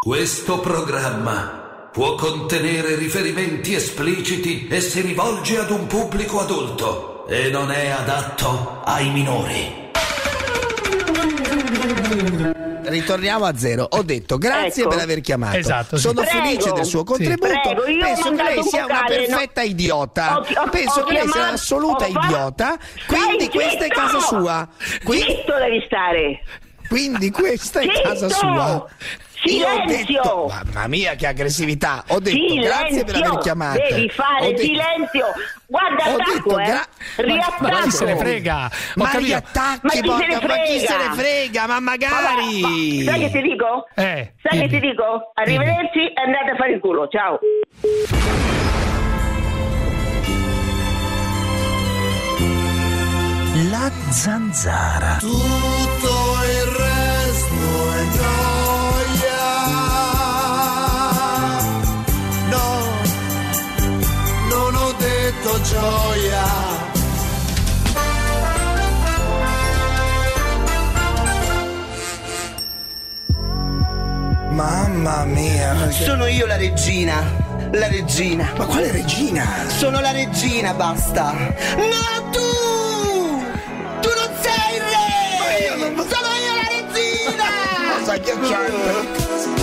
Questo programma può contenere riferimenti espliciti e si rivolge ad un pubblico adulto e non è adatto ai minori. Ritorniamo a zero. Ho detto grazie per aver chiamato. Esatto, sì. Sono felice del suo contributo. Prego, penso che lei sia una perfetta idiota. Penso che lei sia un'assoluta idiota. Quindi questa è casa sua. Zitto devi stare. Quindi questa è casa sua. Silenzio! Ho detto, mamma mia che aggressività. Ho detto silenzio, grazie per aver chiamato. Devi fare silenzio. Guarda, attacco, riattacco. Ma chi se ne frega? Ma riattacchi, ma chi se ne frega? Ma magari. Sai che ti dico? Sai che ti dico? Arrivederci e andate a fare il culo. Ciao. La zanzara. Tutto il resto è gioia. No, non ho detto gioia. Mamma mia. Sono io la regina. La regina. Ma quale regina? Sono la regina, basta. No, tu non sei il re! Sono io la regina! Cosa agghiacciante?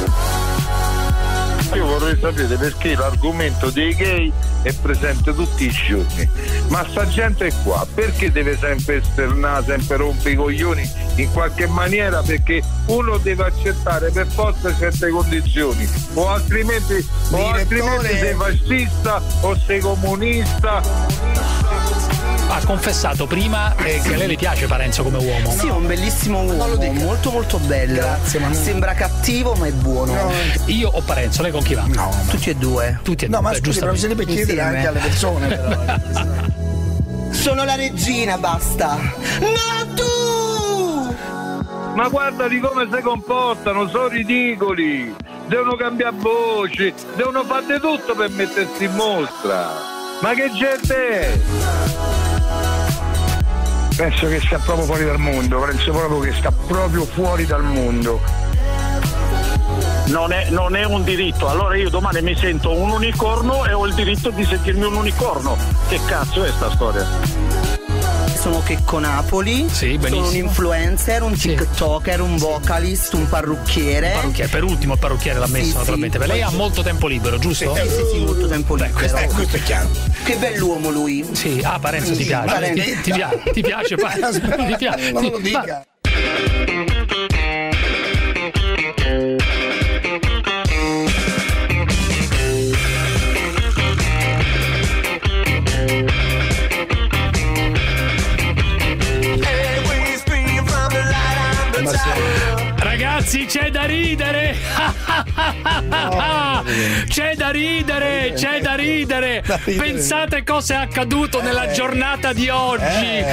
Io vorrei sapere perché l'argomento dei gay è presente tutti i giorni. Ma sta gente è qua, perché deve sempre esternare, sempre rompere i coglioni in qualche maniera? Perché uno deve accettare per forza certe condizioni, o altrimenti sei fascista o sei comunista. Ha confessato prima che a lei le piace Parenzo come uomo. Sì, è un bellissimo uomo, molto molto bello. Grazie, ma sembra cattivo ma è buono. No. Io o Parenzo, lei con chi va? No, Tutti e due. Tutti e due. no, ma scusi, però bisognerebbe chiedere anche alle persone però. Sono la regina, basta. No, tu! Ma guarda di come si comportano, sono ridicoli, devono cambiare voce, devono fare di tutto per mettersi in mostra. Ma che gente è? Penso che sia proprio fuori dal mondo, penso proprio che sta proprio fuori dal mondo. Non è un diritto, allora io domani mi sento un unicorno e ho il diritto di sentirmi un unicorno. Che cazzo è sta storia? Sono Checco Napoli, sì, sono un influencer, un tiktoker, un vocalist, un parrucchiere. Per ultimo il parrucchiere l'ha messo, naturalmente. Sì. Lei ha molto tempo libero, giusto? Sì, molto tempo libero. Questo è chiaro. Che bell'uomo lui. Sì, Parenzo ti piace. Ti piace, ti piace. Non lo dica. Ragazzi, c'è da ridere! C'è da ridere! Pensate cosa è accaduto nella giornata di oggi.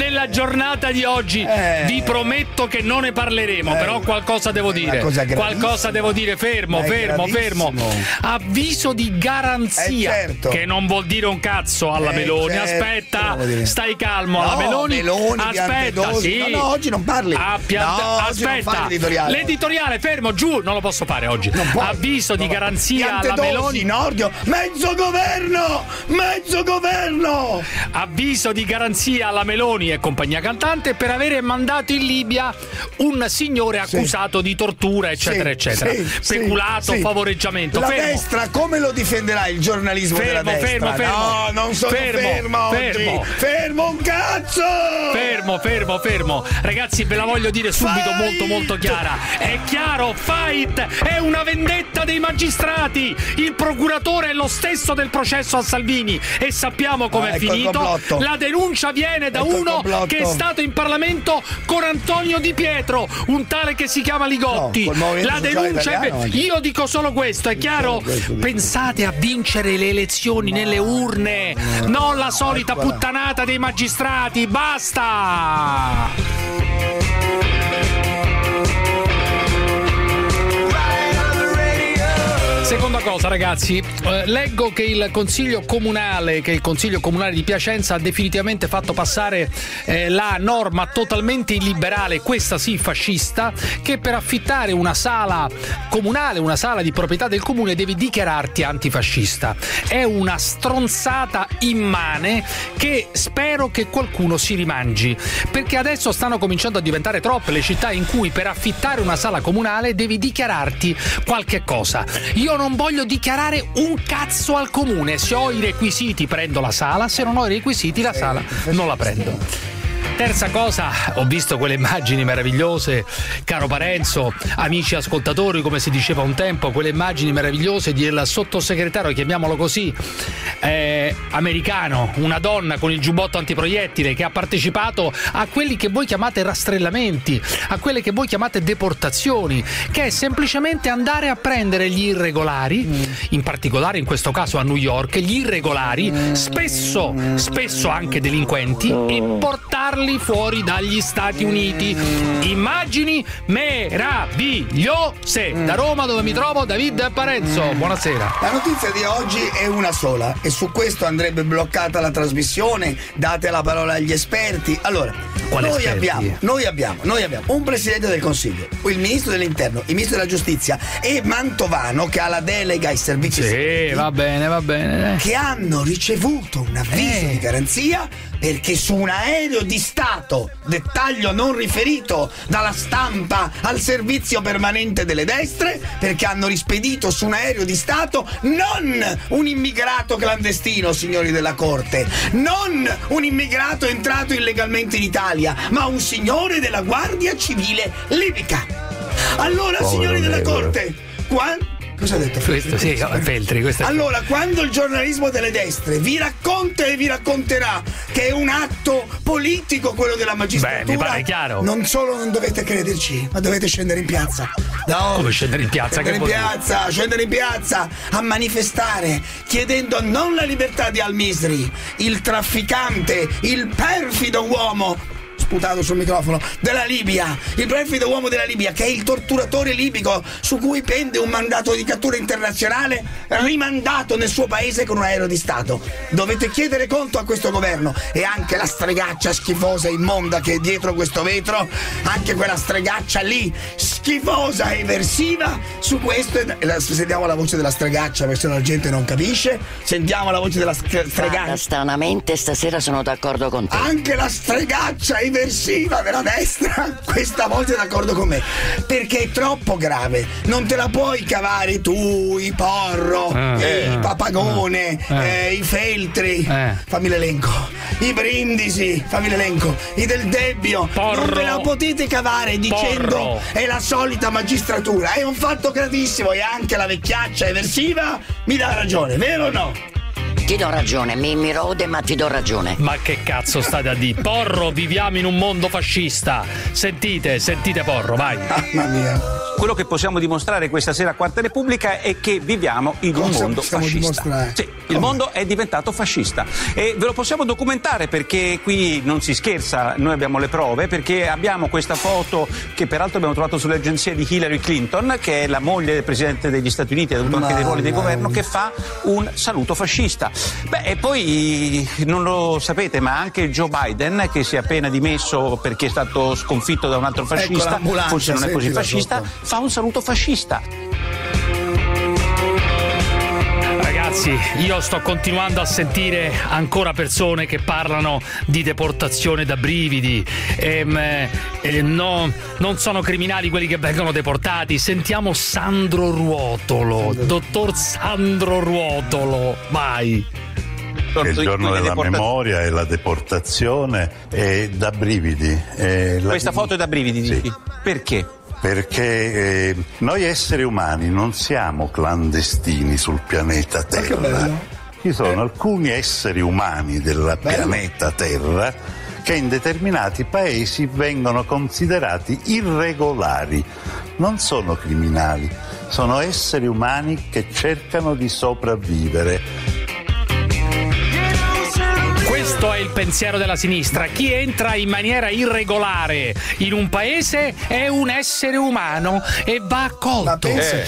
Vi prometto che non ne parleremo, però qualcosa devo dire. Fermo. Avviso di garanzia, certo. che non vuol dire un cazzo alla Meloni. Certo. Aspetta, stai calmo. Alla Meloni. Aspetta, sì. No, oggi non parli. Aspetta. L'editoriale, fermo, giù, non lo posso fare oggi. Avviso di garanzia alla Meloni. Nordio, mezzo governo. Avviso di garanzia alla Meloni e compagnia cantante per avere mandato in Libia un signore accusato di tortura, eccetera, eccetera. Peculato, favoreggiamento. La destra come lo difenderà il giornalismo della destra? Fermo. No, non sono fermo oggi. Fermo un cazzo! Fermo. Ragazzi, ve la voglio dire subito, molto chiara. È chiaro, fight è una vendetta dei magistrati. Il procuratore è lo stesso del processo a Salvini e sappiamo com'è finito. La denuncia viene da uno che è stato in Parlamento con Antonio Di Pietro, un tale che si chiama Ligotti. La denuncia io dico solo questo, è chiaro? Pensate a vincere le elezioni nelle urne, non la solita puttanata dei magistrati. Basta! Seconda cosa, ragazzi, leggo che il Consiglio Comunale di Piacenza ha definitivamente fatto passare la norma totalmente illiberale, questa sì fascista, che per affittare una sala comunale, una sala di proprietà del comune, devi dichiararti antifascista. È una stronzata immane che spero che qualcuno si rimangi, perché adesso stanno cominciando a diventare troppe le città in cui per affittare una sala comunale devi dichiararti qualche cosa. Io non voglio dichiarare un cazzo al comune. Se ho i requisiti prendo la sala, se non ho i requisiti la sala non la prendo. Terza cosa, ho visto quelle immagini meravigliose, caro Parenzo, amici ascoltatori, come si diceva un tempo, quelle immagini meravigliose del sottosegretario, chiamiamolo così, americano, una donna con il giubbotto antiproiettile che ha partecipato a quelli che voi chiamate rastrellamenti, a quelle che voi chiamate deportazioni, che è semplicemente andare a prendere gli irregolari, in particolare in questo caso a New York, gli irregolari, spesso anche delinquenti, e portarli fuori dagli Stati Uniti. Immagini meravigliose. Da Roma, dove mi trovo, David Parenzo, buonasera. La notizia di oggi è una sola e su questo andrebbe bloccata la trasmissione. Date la parola agli esperti. Allora, noi abbiamo un Presidente del Consiglio, il Ministro dell'Interno, il Ministro della Giustizia e Mantovano, che ha la delega ai servizi segreti, va bene, che hanno ricevuto un avviso di garanzia perché su un aereo di Stato, dettaglio non riferito dalla stampa al servizio permanente delle destre, perché hanno rispedito su un aereo di Stato non un immigrato clandestino, signori della Corte, non un immigrato entrato illegalmente in Italia, ma un signore della Guardia Civile libica. Allora, signori della Corte, cosa ha detto Feltri? Feltri, allora, quando il giornalismo delle destre vi racconta e vi racconterà che è un atto politico quello della magistratura, mi pare chiaro. Non solo non dovete crederci, ma dovete scendere in piazza. No, come scendere in piazza? Scendere in piazza a manifestare, chiedendo non la libertà di Al-Misri, il trafficante, il perfido uomo sputato sul microfono della Libia, il perfido uomo della Libia, che è il torturatore libico su cui pende un mandato di cattura internazionale rimandato nel suo paese con un aereo di Stato. Dovete chiedere conto a questo governo, e anche la stregaccia schifosa e immonda che è dietro questo vetro, anche quella stregaccia lì schifosa e eversiva. Su questo sentiamo la voce della stregaccia, perché la gente non capisce. Sentiamo la voce della stregaccia. Stranamente stasera sono d'accordo con te. Anche la stregaccia eversiva della destra questa volta è d'accordo con me, perché è troppo grave. Non te la puoi cavare tu, i Porro, il Papagone, i Feltri, fammi l'elenco, i Brindisi, fammi l'elenco, i Del Debbio. Porro. Non te la potete cavare dicendo è la solita magistratura. È un fatto gravissimo, e anche la vecchiaccia eversiva mi dà ragione, vero o no? Ti do ragione, mi rode, ma ti do ragione. Ma che cazzo state a dire? Porro, viviamo in un mondo fascista. Sentite Porro, vai. Mamma mia. Quello che possiamo dimostrare questa sera a Quarta Repubblica è che viviamo in un mondo fascista. Sì, il mondo è diventato fascista e ve lo possiamo documentare, perché qui non si scherza, noi abbiamo le prove, perché abbiamo questa foto che peraltro abbiamo trovato sulle agenzie di Hillary Clinton, che è la moglie del Presidente degli Stati Uniti, ha avuto anche dei ruoli di governo, che fa un saluto fascista. E poi non lo sapete, ma anche Joe Biden, che si è appena dimesso perché è stato sconfitto da un altro fascista, forse non è così fascista, fa un saluto fascista. Ragazzi, io sto continuando a sentire ancora persone che parlano di deportazione da brividi. No, non sono criminali quelli che vengono deportati. Sentiamo Sandro Ruotolo, dottor Sandro Ruotolo, vai. Il giorno della memoria e la deportazione è da brividi. Questa foto è da brividi, sì. Dici? Perché? Perché noi esseri umani non siamo clandestini sul pianeta Terra. Ci sono alcuni esseri umani del pianeta Terra che in determinati paesi vengono considerati irregolari. Non sono criminali, sono esseri umani che cercano di sopravvivere. questo è il pensiero della sinistra. Chi entra in maniera irregolare in un paese è un essere umano e va accolto.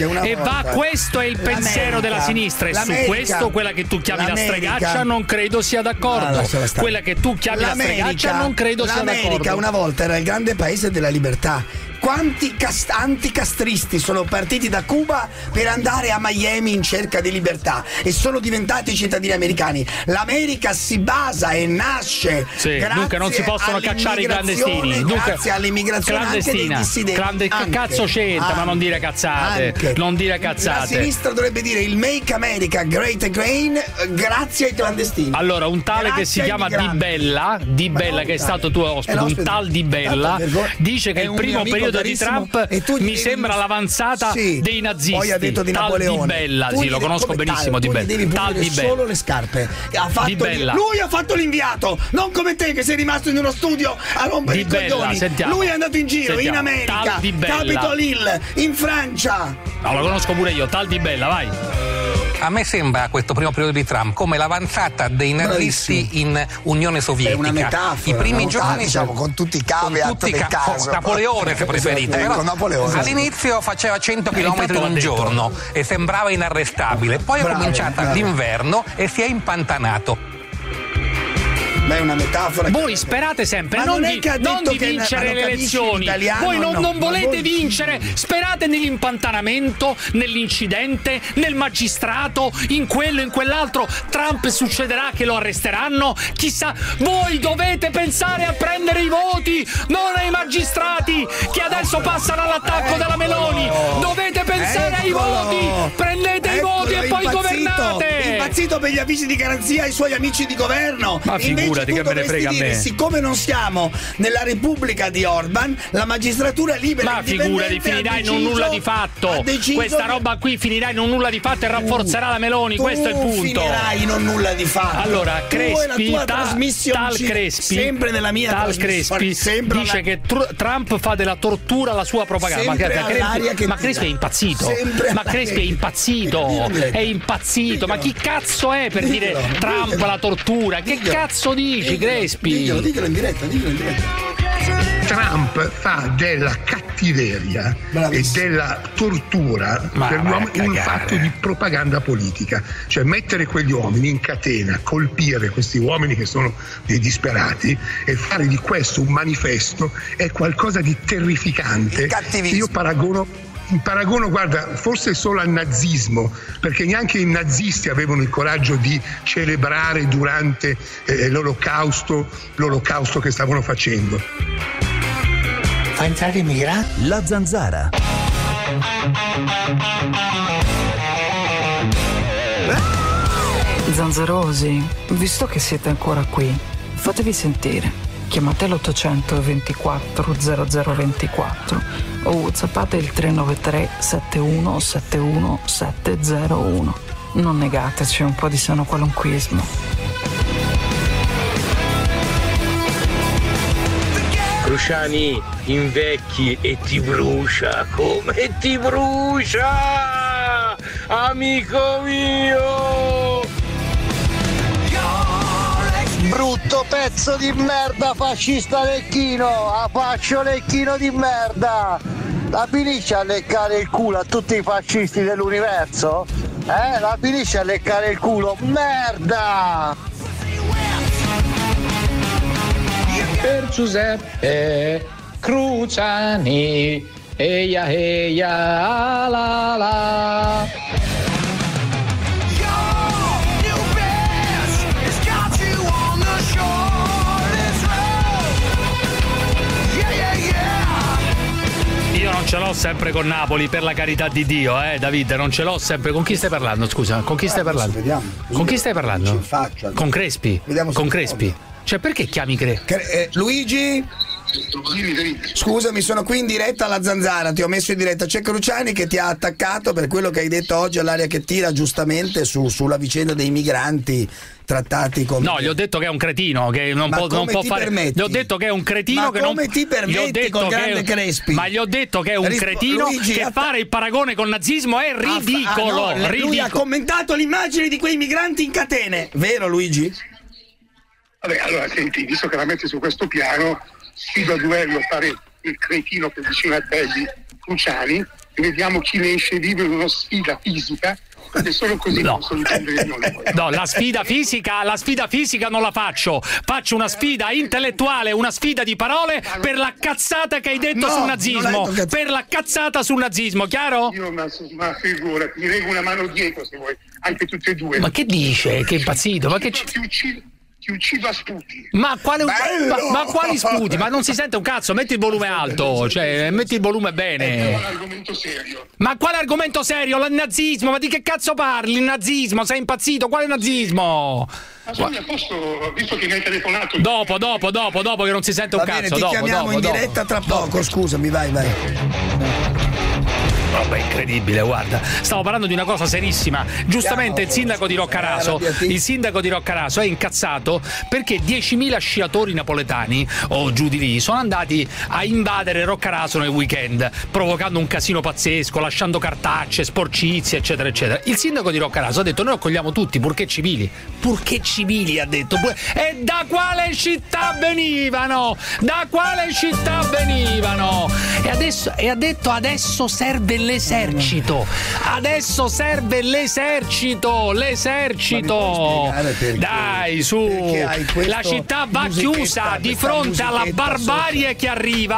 Questo è il pensiero della sinistra, e su questo quella che tu chiami la stregaccia non credo sia d'accordo. Quella che tu chiami la stregaccia non credo sia d'accordo. L'America una volta era il grande paese della libertà. Quanti anticastristi sono partiti da Cuba per andare a Miami in cerca di libertà e sono diventati cittadini americani? L'America si basa e nasce dunque non si possono cacciare i clandestini, grazie all'immigrazione anche dei dissidenti. Cazzo c'entra, ma non dire cazzate. Non dire cazzate. La sinistra dovrebbe dire il Make America Great Again grazie ai clandestini. Allora, un tale che si chiama Di Bella, che è stato tuo ospite, un tal Di Bella, dice che il primo periodo di Trump mi sembra l'avanzata dei nazisti. Poi ha detto di Napoleone. Di Bella, lo conosco benissimo. Di Bella. Devi tal Di Bella. Solo le scarpe. Lui ha fatto l'inviato, non come te che sei rimasto in uno studio a rompere i coglioni. Lui è andato in giro in America, Capitol Hill, in Francia. No, lo conosco pure io, tal Di Bella, vai. A me sembra questo primo periodo di Trump come l'avanzata dei nazisti in Unione Sovietica. È una metafora. I primi giorni, diciamo, con tutti i caveat del caso. Napoleone, se preferite. Però Napoleone. All'inizio faceva 100 km in un giorno e sembrava inarrestabile. Poi è cominciata l'inverno e si è impantanato. Ma è una metafora. Voi sperate sempre non di vincere le elezioni. Voi non volete vincere. Sperate nell'impantanamento, nell'incidente, nel magistrato, in quello, in quell'altro. Trump succederà che lo arresteranno. Chissà. Voi dovete pensare a prendere i voti, non ai magistrati che adesso passano all'attacco della Meloni. Dovete pensare ai voti. Prendete i voti e poi governate. Impazzito per gli avvisi di garanzia ai suoi amici di governo. Ma figurati, che me ne frega a me. Siccome non siamo nella Repubblica di Orban, la magistratura libera. Ma figurati, finirà in un nulla di fatto. Questa roba qui finirà in un nulla di fatto e rafforzerà la Meloni. Questo è il punto. Finirai in un nulla di fatto. Allora, Crespi, tal Crespi, sempre nella mia tal Crespi dice che Trump fa della tortura la sua propaganda. Ma Crespi è impazzito. Ma Crespi è impazzito. È impazzito. Ma chi cazzo è per dire Trump la tortura? Che cazzo dici, Crespi? Diglielo in diretta. Trump fa della cattiveria e della tortura per l'uomo un fatto di propaganda politica, cioè mettere quegli uomini in catena, colpire questi uomini che sono dei disperati e fare di questo un manifesto è qualcosa di terrificante. Io paragono, guarda, forse solo al nazismo, perché neanche i nazisti avevano il coraggio di celebrare durante l'olocausto che stavano facendo. Fa entrare i migranti? La Zanzara. Zanzarosi, visto che siete ancora qui, fatevi sentire. Chiamate l'800 24 0024 o whatsappate il 393 71 71 701. Non negateci un po' di sano qualunquismo. Cruciani invecchi e ti brucia, come ti brucia, amico mio! Brutto pezzo di merda, fascista lecchino, a faccio lecchino di merda! La finisci a leccare il culo a tutti i fascisti dell'universo? La finisci a leccare il culo? Merda! Per Giuseppe Cruciani, eia eia la la. Io non ce l'ho sempre con Napoli, per la carità di Dio, David, non ce l'ho sempre. Con chi stai parlando, scusa? Con chi stai parlando? Vediamo. Con chi stai parlando? Con Crespi? Vediamo con Crespi. Cioè, perché chiami Luigi? Scusami, sono qui in diretta alla Zanzara, ti ho messo in diretta. C'è Cruciani che ti ha attaccato per quello che hai detto oggi all'Aria che tira, giustamente sulla vicenda dei migranti trattati come... No, gli ho detto che è un cretino, che non può fare. Permetti? Gli ho detto che è un cretino che non... come ti permetti con grande Crespi? Ma gli ho detto che è un cretino, Luigi, che fare il paragone col nazismo è ridicolo. Lui ha commentato l'immagine di quei migranti in catene, vero Luigi? Vabbè, allora senti, visto che la metti su questo piano, sfido a duello fare il cretino che è vicino a te di Cruciani e vediamo chi ne esce vivo in una sfida fisica. E solo così posso difendere il nome. No, la sfida fisica non la faccio. Faccio una sfida intellettuale, una sfida di parole per la cazzata che hai detto sul nazismo. Per la cazzata sul nazismo, chiaro? Io ma figura, ti leggo una mano dietro se vuoi, anche tutte e due. Ma che dice? Che è impazzito? Ma che ti uccido a sputi. Ma quali sputi? Ma non si sente un cazzo, metti il volume alto, cioè metti il volume bene. È un argomento serio. Ma quale argomento serio? Il nazismo? Ma di che cazzo parli? Il nazismo? Sei impazzito? Quale nazismo? Ma sono a posto, visto che mi hai telefonato. Dopo che non si sente un cazzo. Ti chiamiamo in diretta tra poco, scusami, vai. Vabbè, incredibile, guarda. Stavo parlando di una cosa serissima. Giustamente il sindaco di Roccaraso è incazzato perché 10.000 sciatori napoletani o giù di lì sono andati a invadere Roccaraso nel weekend, provocando un casino pazzesco, lasciando cartacce, sporcizie, eccetera, eccetera. Il sindaco di Roccaraso ha detto: noi accogliamo tutti, purché civili. Purché civili, ha detto. E da quale città venivano? E ha detto: adesso serve l'esercito. Dai, su. La città va chiusa di fronte alla barbarie che arriva.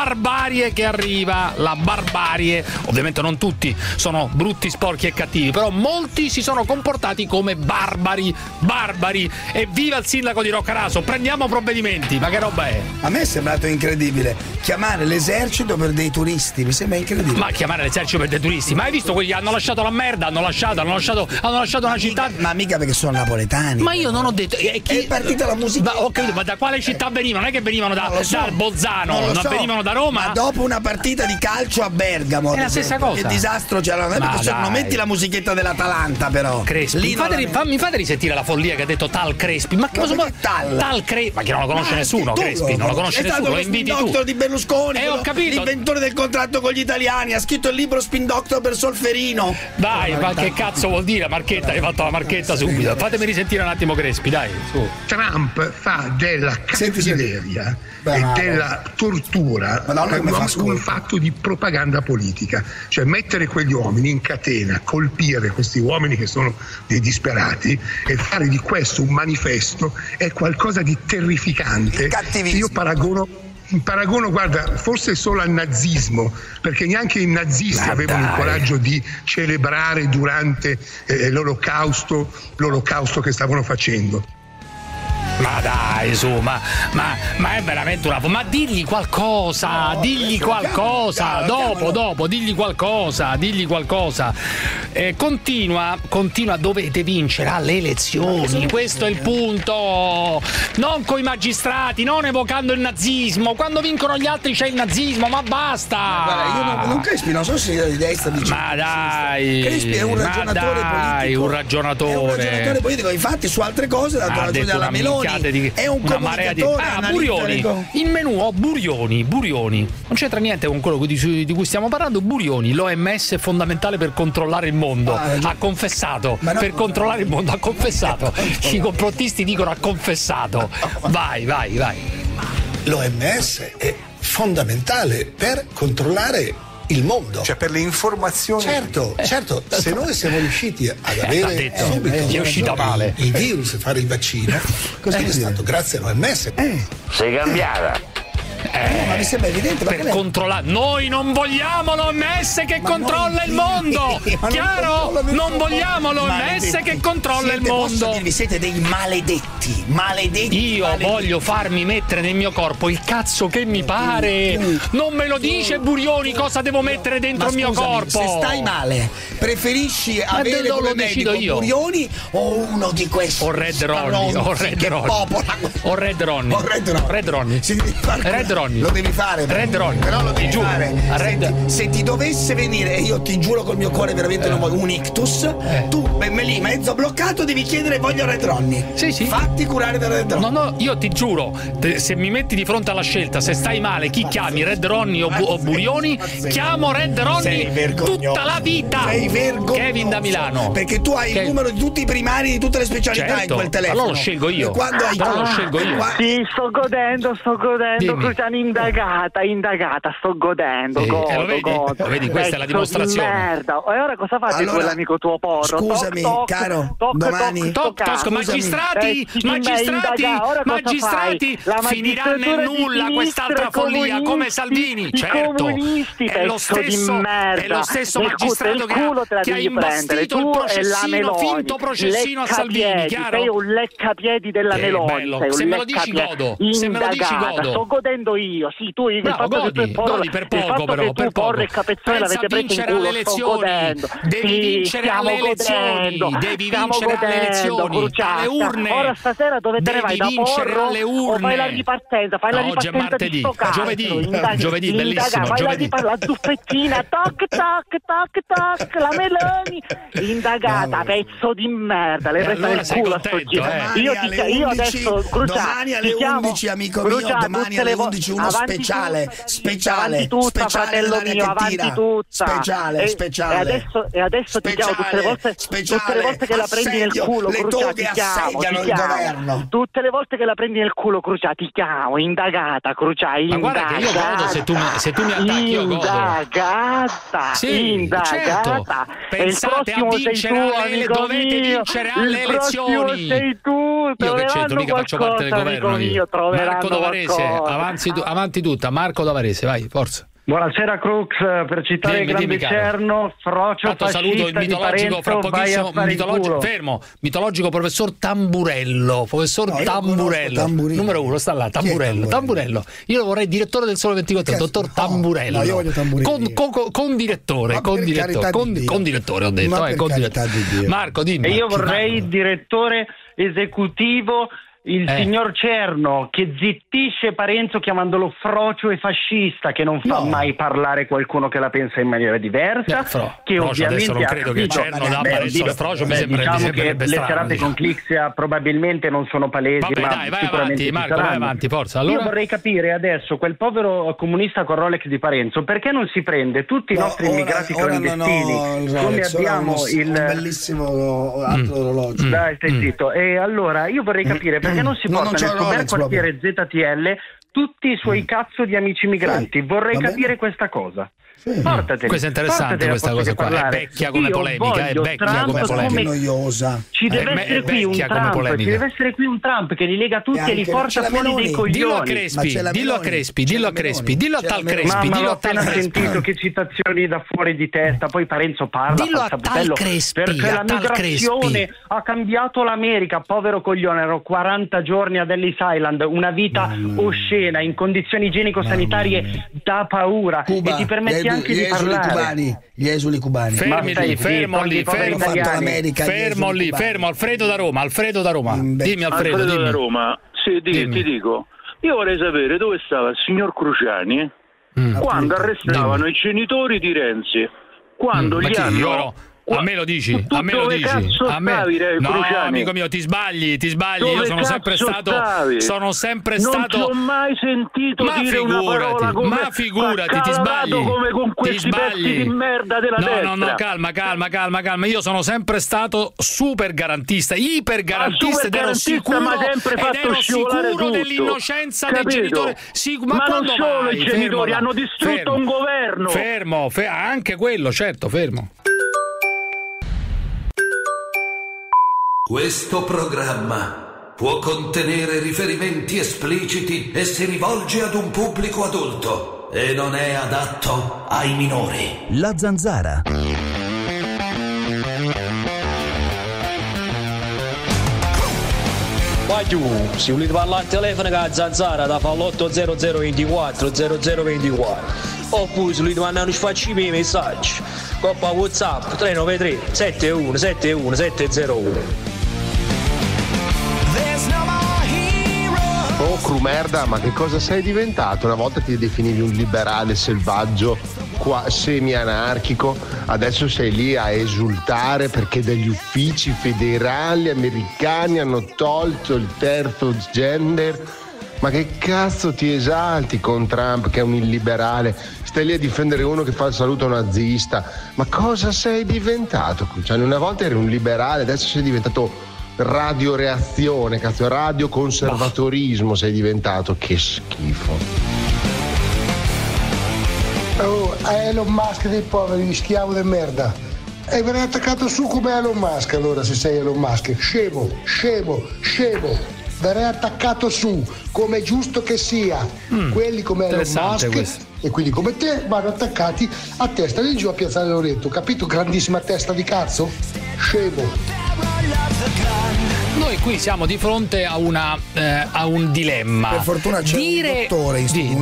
Ovviamente non tutti sono brutti, sporchi e cattivi, però molti si sono comportati come barbari. Evviva il sindaco di Roccaraso, prendiamo provvedimenti. Ma che roba è? A me è sembrato incredibile chiamare l'esercito per dei turisti, mi sembra incredibile. Ma chiamare l'esercito per dei turisti? Ma hai visto quelli hanno lasciato la merda? Hanno lasciato una città. Ma mica perché sono napoletani. Ma io non ho detto. È partita la musica. Ma ho capito, ma da quale città venivano? Non è che venivano da Bolzano, non venivano da Roma. Ma dopo una partita di calcio a Bergamo. È la stessa cosa. Che disastro c'era. Non metti la musichetta dell'Atalanta, però. Crespi. Mi fate risentire la follia che ha detto tal Crespi. Ma che cosa vuoi? Tal Crespi. Ma che non lo conosce nessuno, Crespi. Non lo conosce nessuno, lo inviti tu. È stato lo spin doctor di Berlusconi. Ho capito. L'inventore del contratto con gli italiani. Ha scritto il libro Spin Doctor per Solferino. Dai, ma che cazzo vuol dire Marchetta? Hai fatto la marchetta subito. Fatemi risentire un attimo Crespi, dai, su. Trump fa della cattiveria e della tortura un fatto di propaganda politica, cioè mettere quegli uomini in catena, colpire questi uomini che sono dei disperati e fare di questo un manifesto è qualcosa di terrificante. Io paragono, guarda, forse solo al nazismo, perché neanche i nazisti avevano il coraggio di celebrare durante l'olocausto che stavano facendo. Ma dai, su, ma è veramente una. Ma digli qualcosa, digli qualcosa. Dopo, digli qualcosa. Continua, dovete vincere alle elezioni. Questo è il punto. Non coi magistrati, non evocando il nazismo. Quando vincono gli altri c'è il nazismo, ma basta. Guarda, io non Crespi, non so se sia di destra o di sinistra. Ma dai. Crespi è un ragionatore politico. Un ragionatore politico. Infatti, su altre cose ha dato ragione alla Meloni. È un comunicatore. Burioni. In menù ho Burioni. Non c'entra niente con quello di cui stiamo parlando. Burioni, l'OMS è fondamentale per controllare il mondo. Ha confessato. Per controllare il mondo ha confessato. I complottisti dicono ha confessato. Vai. L'OMS è fondamentale per controllare il mondo, cioè per le informazioni. Certo. Se noi siamo riusciti ad avere subito è uscita male il virus e fare il vaccino, è stato grazie all'OMS. Sei cambiata. Ma mi sembra evidente per controllare. Noi non vogliamo l'OMS che controlla il mondo. Chiaro? Non vogliamo l'OMS che controlla il mondo. Siete dei maledetti. Io voglio farmi mettere nel mio corpo il cazzo che mi pare. Non me lo dice Burioni cosa devo mettere dentro il mio corpo. Se stai male, preferisci avere come medico Burioni o uno di questi? O Red Ronnie. Ronnie. Lo devi fare. Red Ronnie. Però lo devi giuro. fare. Se ti dovesse venire, e io ti giuro col mio cuore veramente un ictus, tu lì mezzo bloccato devi chiedere voglio Red Ronnie. Sì. Fatti curare da Red Ronnie. No, io ti giuro, se mi metti di fronte alla scelta, se stai male, chi chiami? Red Ronnie o Burioni? Chiamo Red Ronnie tutta la vita. Sei vergognoso. Kevin da Milano. Perché tu hai il numero di tutti i primari di tutte le specialità in quel telefono. Allora lo scelgo io. Quando hai lo scelgo io. Sì, sto godendo. Cruciani indagata, sto godendo. Godo. Vedi, questa è la dimostrazione. Merda. E ora cosa fate allora, quell'amico tuo porro? Scusami, caro, domani. Magistrati, finiranno nel nulla quest'altra follia come Salvini. Certo, è lo stesso magistrato che ha imbastito il processino, finto processino a Salvini, chiaro? Sei un leccapiedi della Meloni. Se me lo dici godo. Sto godendo io. Sì, tu godi per poco però, per poco. Porro e Capezzone l'avete preso in culo, sto godendo. Devi vincere alle elezioni, alle urne. Ora stasera dove te ne vai da Porro o fai la ripartenza? Fai la ripartenza di sto cazzo. Giovedì, bellissimo. La zuppettina, toc, la Meloni. Indagata, pezzo di merda. L'hai presa nel culo a sto giro. Io adesso, domani alle 11, amico mio, domani alle 11 uno speciale. Avanti tutta, fratello mio, avanti tutta. Speciale. E adesso ti chiamo tutte le volte che la prendi nel culo, Crucia, ti chiamo. Tutte le volte che la prendi nel culo, Crucia, ti chiamo. Indagata, Crucia, ma guarda che io godo, se tu mi attacchi io godo. Indagata. Certo. Pensate a vincere dovete vincere alle elezioni. Sei tu. Io che c'entro, mica faccio parte del governo io. Marco Davarese, avanti tutta. Marco Davarese, vai, forza. Buonasera Crux, per citare il grande Cerno, frocio fascista saluto il mitologico, fra pochissimo, mitologico professor Tamburello, numero 1, sta là, Tamburello. Io lo vorrei direttore del Sole 24, dottor Tamburello. No, io voglio Tamburello. Con direttore ho detto, Marco, dimmi. E io vorrei direttore esecutivo il signor Cerno, che zittisce Parenzo chiamandolo frocio e fascista, che non fa mai parlare qualcuno che la pensa in maniera diversa, che ovviamente non credo che Cerno da Parenzo frocio mi sembra che le serate con Clixia probabilmente non sono palesi. Vabbè, vai avanti Marco, vai avanti, forza. Allora... Io vorrei capire adesso quel povero comunista con Rolex di Parenzo perché non si prende tutti i nostri immigrati clandestini come abbiamo un bellissimo altro orologio. Dai, stai zitto. E allora io vorrei capire perché non si porta nel superquartiere ZTL tutti i suoi cazzo di amici migranti. Vorrei capire questa cosa. Portateli. Questa è interessante questa cosa qua. È vecchia come polemica, noiosa. Ci deve essere qui un Trump che li lega tutti e li porta fuori dei coglioni. Dillo a Crespi, dillo a tal Crespi. Ma l'ho appena sentito, che citazioni da fuori di testa. Poi Parenzo parla, dillo a tal Crespi, perché la migrazione ha cambiato l'America. Povero coglione, ero 40 giorni a Ellis Island, una vita oscena in condizioni igienico-sanitarie da paura, e ti permetti anche di parlare. Gli esuli cubani. Fermo lì, Alfredo da Roma. Dimmi Alfredo da Roma. Sì, ti dico. Io vorrei sapere dove stava il signor Cruciani quando arrestavano i genitori di Renzi. Quando gli hanno... A me lo dici? A me? No, amico mio, ti sbagli. Io sono sempre stato. Non ti ho mai sentito dire una parola come ma figurati, ti sbagli. Come con questi pezzi di merda della destra. No, calma. Io sono sempre stato super garantista, iper garantista, ed ero sicuro, dell'innocenza del genitore. Ma non solo i genitori, hanno distrutto un governo. Fermo, anche quello, certo, fermo. Questo programma può contenere riferimenti espliciti e si rivolge ad un pubblico adulto e non è adatto ai minori. La Zanzara. Vai giù, se volete parlare al telefono con la Zanzara da fa l'80024 0024, oppure se volete mandare un spaccio i messaggi coppa WhatsApp 393 7171 701. Crumerda, ma che cosa sei diventato? Una volta ti definivi un liberale selvaggio, semi-anarchico, adesso sei lì a esultare perché dagli uffici federali americani hanno tolto il terzo gender. Ma che cazzo ti esalti con Trump che è un illiberale? Stai lì a difendere uno che fa il saluto nazista. Ma cosa sei diventato, Cruciani? Una volta eri un liberale, adesso sei diventato radioreazione, cazzo, radioconservatorismo sei diventato. Che schifo. Oh, Elon Musk dei poveri, schiavo di merda. E verrai attaccato su come Elon Musk allora, se sei Elon Musk. Scemo. Verrai attaccato su, come è giusto che sia. Quelli come Elon Musk questo. E quindi come te vanno attaccati a testa di giù a Piazzale Loreto, capito? Grandissima testa di cazzo? Scemo. Noi qui siamo di fronte a un dilemma. Per fortuna c'è un dottore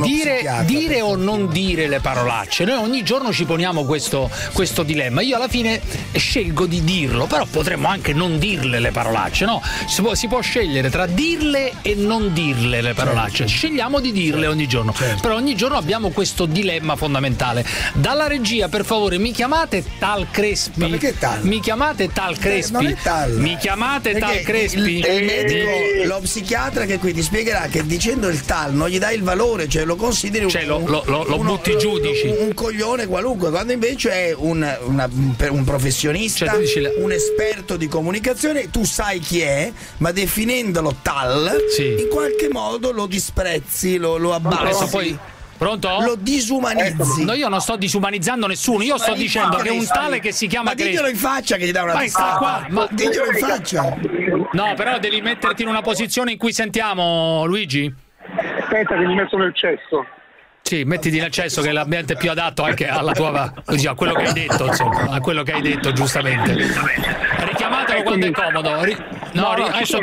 dire o non dire le parolacce. Noi ogni giorno ci poniamo questo dilemma. Io alla fine scelgo di dirlo, però potremmo anche non dirle le parolacce, no? Si può scegliere tra dirle e non dirle le parolacce. Certo. Scegliamo di dirle ogni giorno. Certo. Però ogni giorno abbiamo questo dilemma fondamentale. Dalla regia, per favore, mi chiamate Tal Crespi. Ma perché Tal? Mi chiamate Tal Crespi. Non è Tal. Mi chiamate Tal Crespi. Il medico, lo psichiatra che qui ti spiegherà che dicendo il tal non gli dai il valore, cioè lo consideri lo butti giù, dici un coglione qualunque, quando invece è un professionista, cioè, un esperto di comunicazione, tu sai chi è, ma definendolo tal in qualche modo lo disprezzi, lo abbassi. Poi pronto? Lo disumanizzi. No, io non sto disumanizzando nessuno, io sto dicendo che un tale che si chiama Crespi. Ma diglielo in faccia che gli dà una testata. Ma diglielo in faccia. No, però devi metterti in una posizione in cui sentiamo, Luigi. Aspetta che mi metto nel cesso. Sì, mettiti nel cesso che è l'ambiente più adatto anche alla tua, così, a quello che hai detto, insomma, a quello che hai detto giustamente. Richiamatelo quando è comodo. Adesso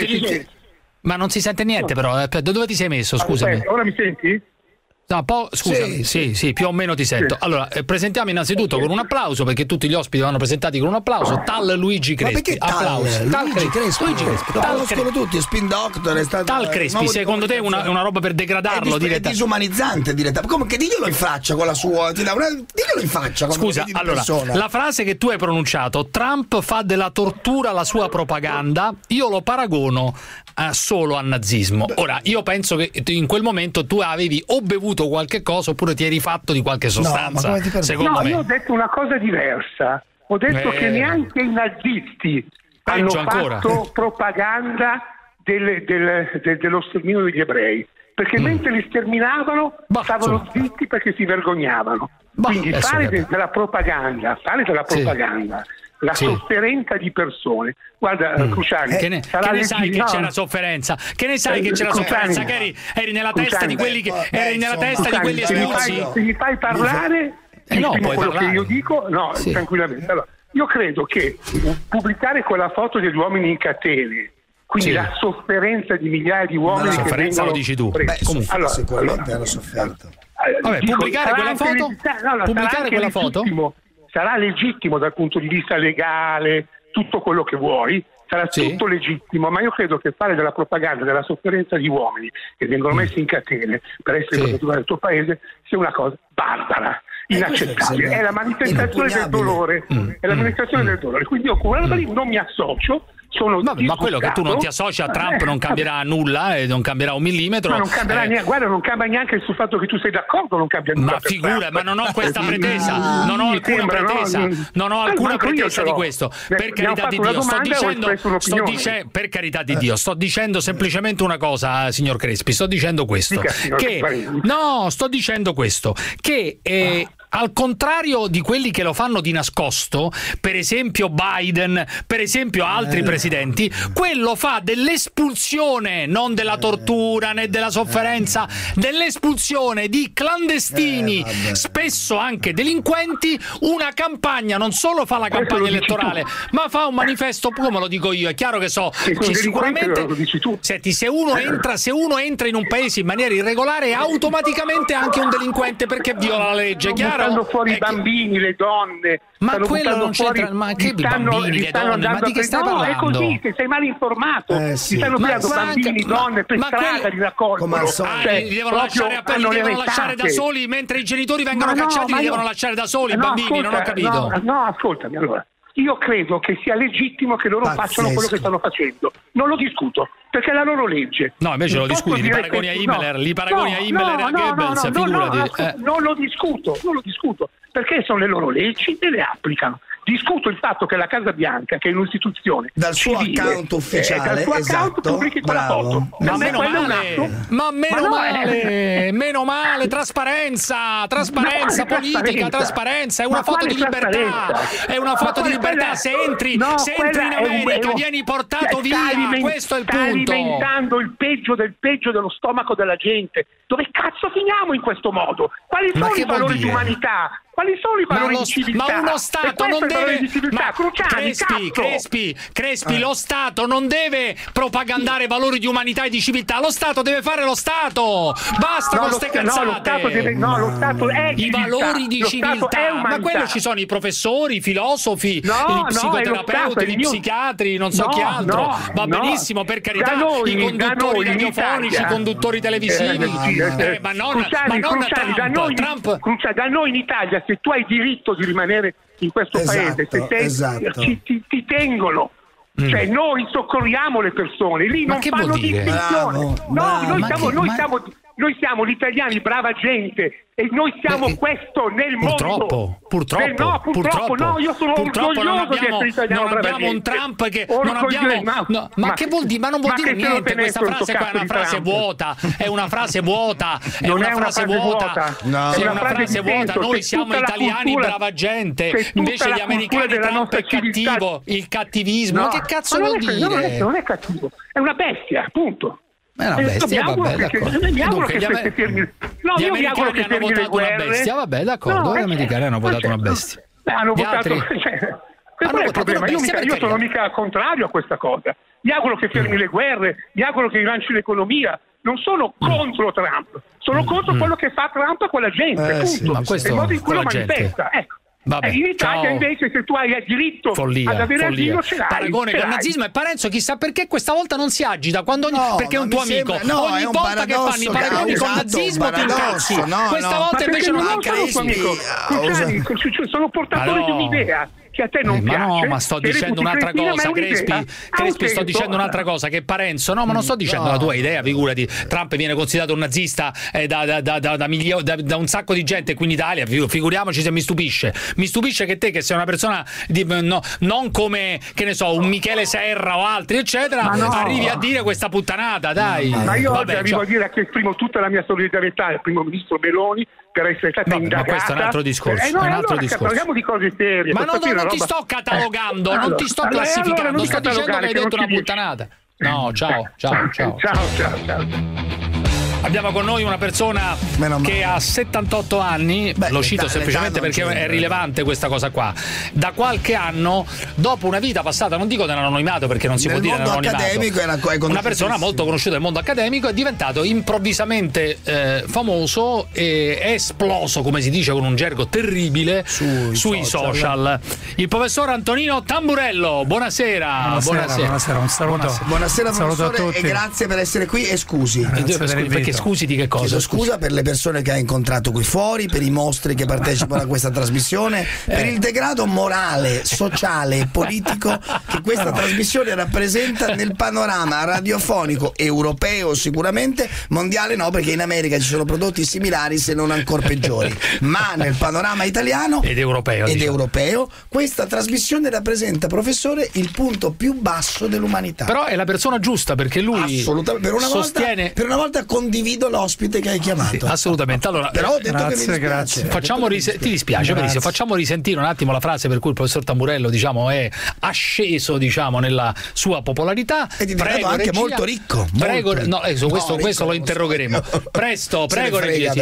ma non si sente niente però. Dove ti sei messo, scusami? Aspetta, ora mi senti? No, scusami, sì, più o meno ti sento. Allora, presentiamo innanzitutto con un applauso, perché tutti gli ospiti vanno presentati con un applauso. Tal Luigi Crespi. Ma perché applauso? Luigi Crespi. Lo conoscono tutti, Spin Doctor è stato. Tal Crespi, secondo te è una roba per degradarlo? È disumanizzante diretta. Come che diglielo in faccia con la sua. Diglielo in faccia. Scusa, allora, la frase che tu hai pronunciato, Trump fa della tortura la sua propaganda, io lo paragono solo al nazismo. Ora, io penso che in quel momento tu avevi o bevuto qualche cosa oppure ti eri fatto di qualche sostanza. Secondo me. Io ho detto una cosa diversa. Ho detto che neanche i nazisti hanno fatto propaganda dello sterminio degli ebrei, perché mentre li sterminavano stavano zitti perché si vergognavano. Quindi fare della propaganda, la sofferenza di persone. Guarda, Cruciani, che ne sai che c'era sofferenza? Che ne sai che c'era sofferenza? Che eri nella testa di quelli che eri nella testa di quelli espulsi? Se mi fai parlare, quello che io dico, tranquillamente. Allora, io credo che pubblicare quella foto degli uomini in catene, quindi la sofferenza di migliaia di uomini, la sofferenza lo dici tu. Comunque sicuramente hanno sofferto. Pubblicare quella foto? Sarà legittimo dal punto di vista legale, tutto quello che vuoi, sarà tutto legittimo, ma io credo che fare della propaganda della sofferenza di uomini che vengono messi in catene per essere protettori del tuo paese sia una cosa barbara, inaccettabile. È la manifestazione del dolore, è la manifestazione del dolore. Quindi io con quella non mi associo. Ma quello che tu non ti associ a Trump non cambierà nulla e non cambierà un millimetro. Ma non cambierà niente, guarda, non cambia neanche sul fatto che tu sei d'accordo, non cambia nulla. Ma figura, ma non ho questa pretesa, non ho alcuna pretesa di questo. Per carità di Dio, per carità di Dio, sto dicendo semplicemente una cosa, signor Crespi, sto dicendo questo. Sto dicendo questo, che al contrario di quelli che lo fanno di nascosto, per esempio Biden, per esempio altri presidenti, quello fa dell'espulsione, non della tortura né della sofferenza, dell'espulsione di clandestini, spesso anche delinquenti, una campagna. Non solo fa la campagna elettorale, ma fa un manifesto, come lo dico io. È chiaro che sicuramente senti, se uno entra in un paese in maniera irregolare è automaticamente anche un delinquente perché viola la legge, chiaro? buttando fuori i bambini, le donne. Ma quello non c'entra, ma che bambini, le donne, ma di che stai parlando? No, è così, che sei mal informato. Ti stanno pigliando bambini, donne per strada, li raccolgono. Li devono lasciare da soli, mentre i genitori vengono cacciati, li devono lasciare da soli i bambini, non ho capito. No, ascoltami, allora. Io credo che sia legittimo che loro facciano quello che stanno facendo. Non lo discuto, perché è la loro legge. No, invece lo discuti, li paragoni a Himmler, e a Goebbels, figurati. Non lo discuto, perché sono le loro leggi e le applicano. Discuto il fatto che la Casa Bianca, che è un'istituzione dal suo civile, account ufficiale, pubblichi quella foto. Ma meno male, trasparenza politica, trasparenza, è una foto di libertà, è una foto di libertà. Se entri in America vieni portato via, questo è il punto. Stai alimentando il peggio del peggio dello stomaco della gente. Dove cazzo finiamo in questo modo? Quali sono i valori di umanità? Quali sono i valori di civiltà? Ma uno Stato non deve... Crespi, lo Stato non deve propagandare valori di umanità e di civiltà. Lo Stato deve fare lo Stato. Basta con queste cazzate. Lo Stato è i valori di civiltà. Ma quello ci sono i professori, i filosofi, i psicoterapeuti, i psichiatri, non so chi altro. Va benissimo, per carità, i conduttori radiofonici, i conduttori televisivi. Ma non Trump. Da noi in Italia, se tu hai diritto di rimanere in questo paese, ti tengono. Cioè noi soccorriamo le persone, lì non fanno distinzione. Noi siamo gli italiani, brava gente, e noi siamo questo nel mondo. Purtroppo no, io sono orgoglioso di essere italiano. Non abbiamo un Trump che non abbiamo. Ma che vuol dire? Ma non vuol dire niente. Questa frase qua è una frase vuota. È una frase vuota. Non è una frase vuota. È una frase vuota. Noi siamo italiani, brava gente. Invece gli americani Trump è cattivo, il cattivismo. Ma che cazzo vuol dire? Non è cattivo, è una bestia, appunto. È una bestia, vabbè, d'accordo. Mi auguro che si fermi. Gli americani hanno votato una bestia, vabbè, d'accordo. Gli americani hanno votato una bestia. Hanno votato. Qual è il problema? Io sono mica contrario a questa cosa. Mi auguro che fermi le guerre, mi auguro che rilanci l'economia. Non sono contro Trump, sono contro quello che fa Trump con la gente, appunto. Il modo in cui lo manifesta. Ecco. Vabbè, in Italia invece se tu hai diritto ad avere asilo ce l'hai. Paragone con il nazismo, e Parenzo chissà perché questa volta non si agita perché è un tuo amico. Ogni volta che fanno i paragoni con il nazismo ti incazzi. Questa volta invece non ti incazzi. Sono portatore di un'idea che a te non piace. No, ma sto dicendo un'altra cosa, Crespi, sto dicendo un'altra cosa, che Parenzo, no, ma non sto dicendo la tua idea, figurati. Trump viene considerato un nazista da un sacco di gente qui in Italia, figuriamoci se mi stupisce. Mi stupisce che te, che sei una persona non come, che ne so, un Michele Serra o altri, eccetera, arrivi a dire questa puttanata, dai. Ma io oggi arrivo a dire che esprimo tutta la mia solidarietà al primo ministro Meloni per essere stata indagata. Ma questo è un altro discorso. Parliamo di cose serie. Ma non ti sto catalogando, non ti sto classificando, sto dicendo che hai detto una puttanata. No, ciao. Abbiamo con noi una persona che ha 78 anni, lo cito semplicemente perché è rilevante questa cosa qua. Da qualche anno, dopo una vita passata, non dico nell'anonimato perché non si può dire nell'anonimato, una persona molto conosciuta nel mondo accademico, è diventato improvvisamente famoso e è esploso, come si dice con un gergo terribile, sui social. Il professor Antonino Tamburello, buonasera. Buonasera, un saluto. Buonasera professore, a tutti. E grazie per essere qui e scusi. Perché scusi di che cosa? Chiedo scusa per le persone che ha incontrato qui fuori, per i mostri che partecipano a questa trasmissione, per il degrado morale, sociale e politico che questa trasmissione rappresenta nel panorama radiofonico europeo, sicuramente mondiale no, perché in America ci sono prodotti similari se non ancora peggiori, ma nel panorama italiano ed europeo questa trasmissione rappresenta, professore, il punto più basso dell'umanità. Però è la persona giusta, perché lui assolutamente sostiene per una volta condivido l'ospite che hai chiamato. Sì, assolutamente. Allora, però ho detto che mi dispiace. Ti dispiace, benissimo. Facciamo risentire un attimo la frase per cui il professor Tamburello, diciamo, è asceso, diciamo, nella sua popolarità. È diventato anche molto ricco. Questo lo interrogheremo. Presto, prego, regia.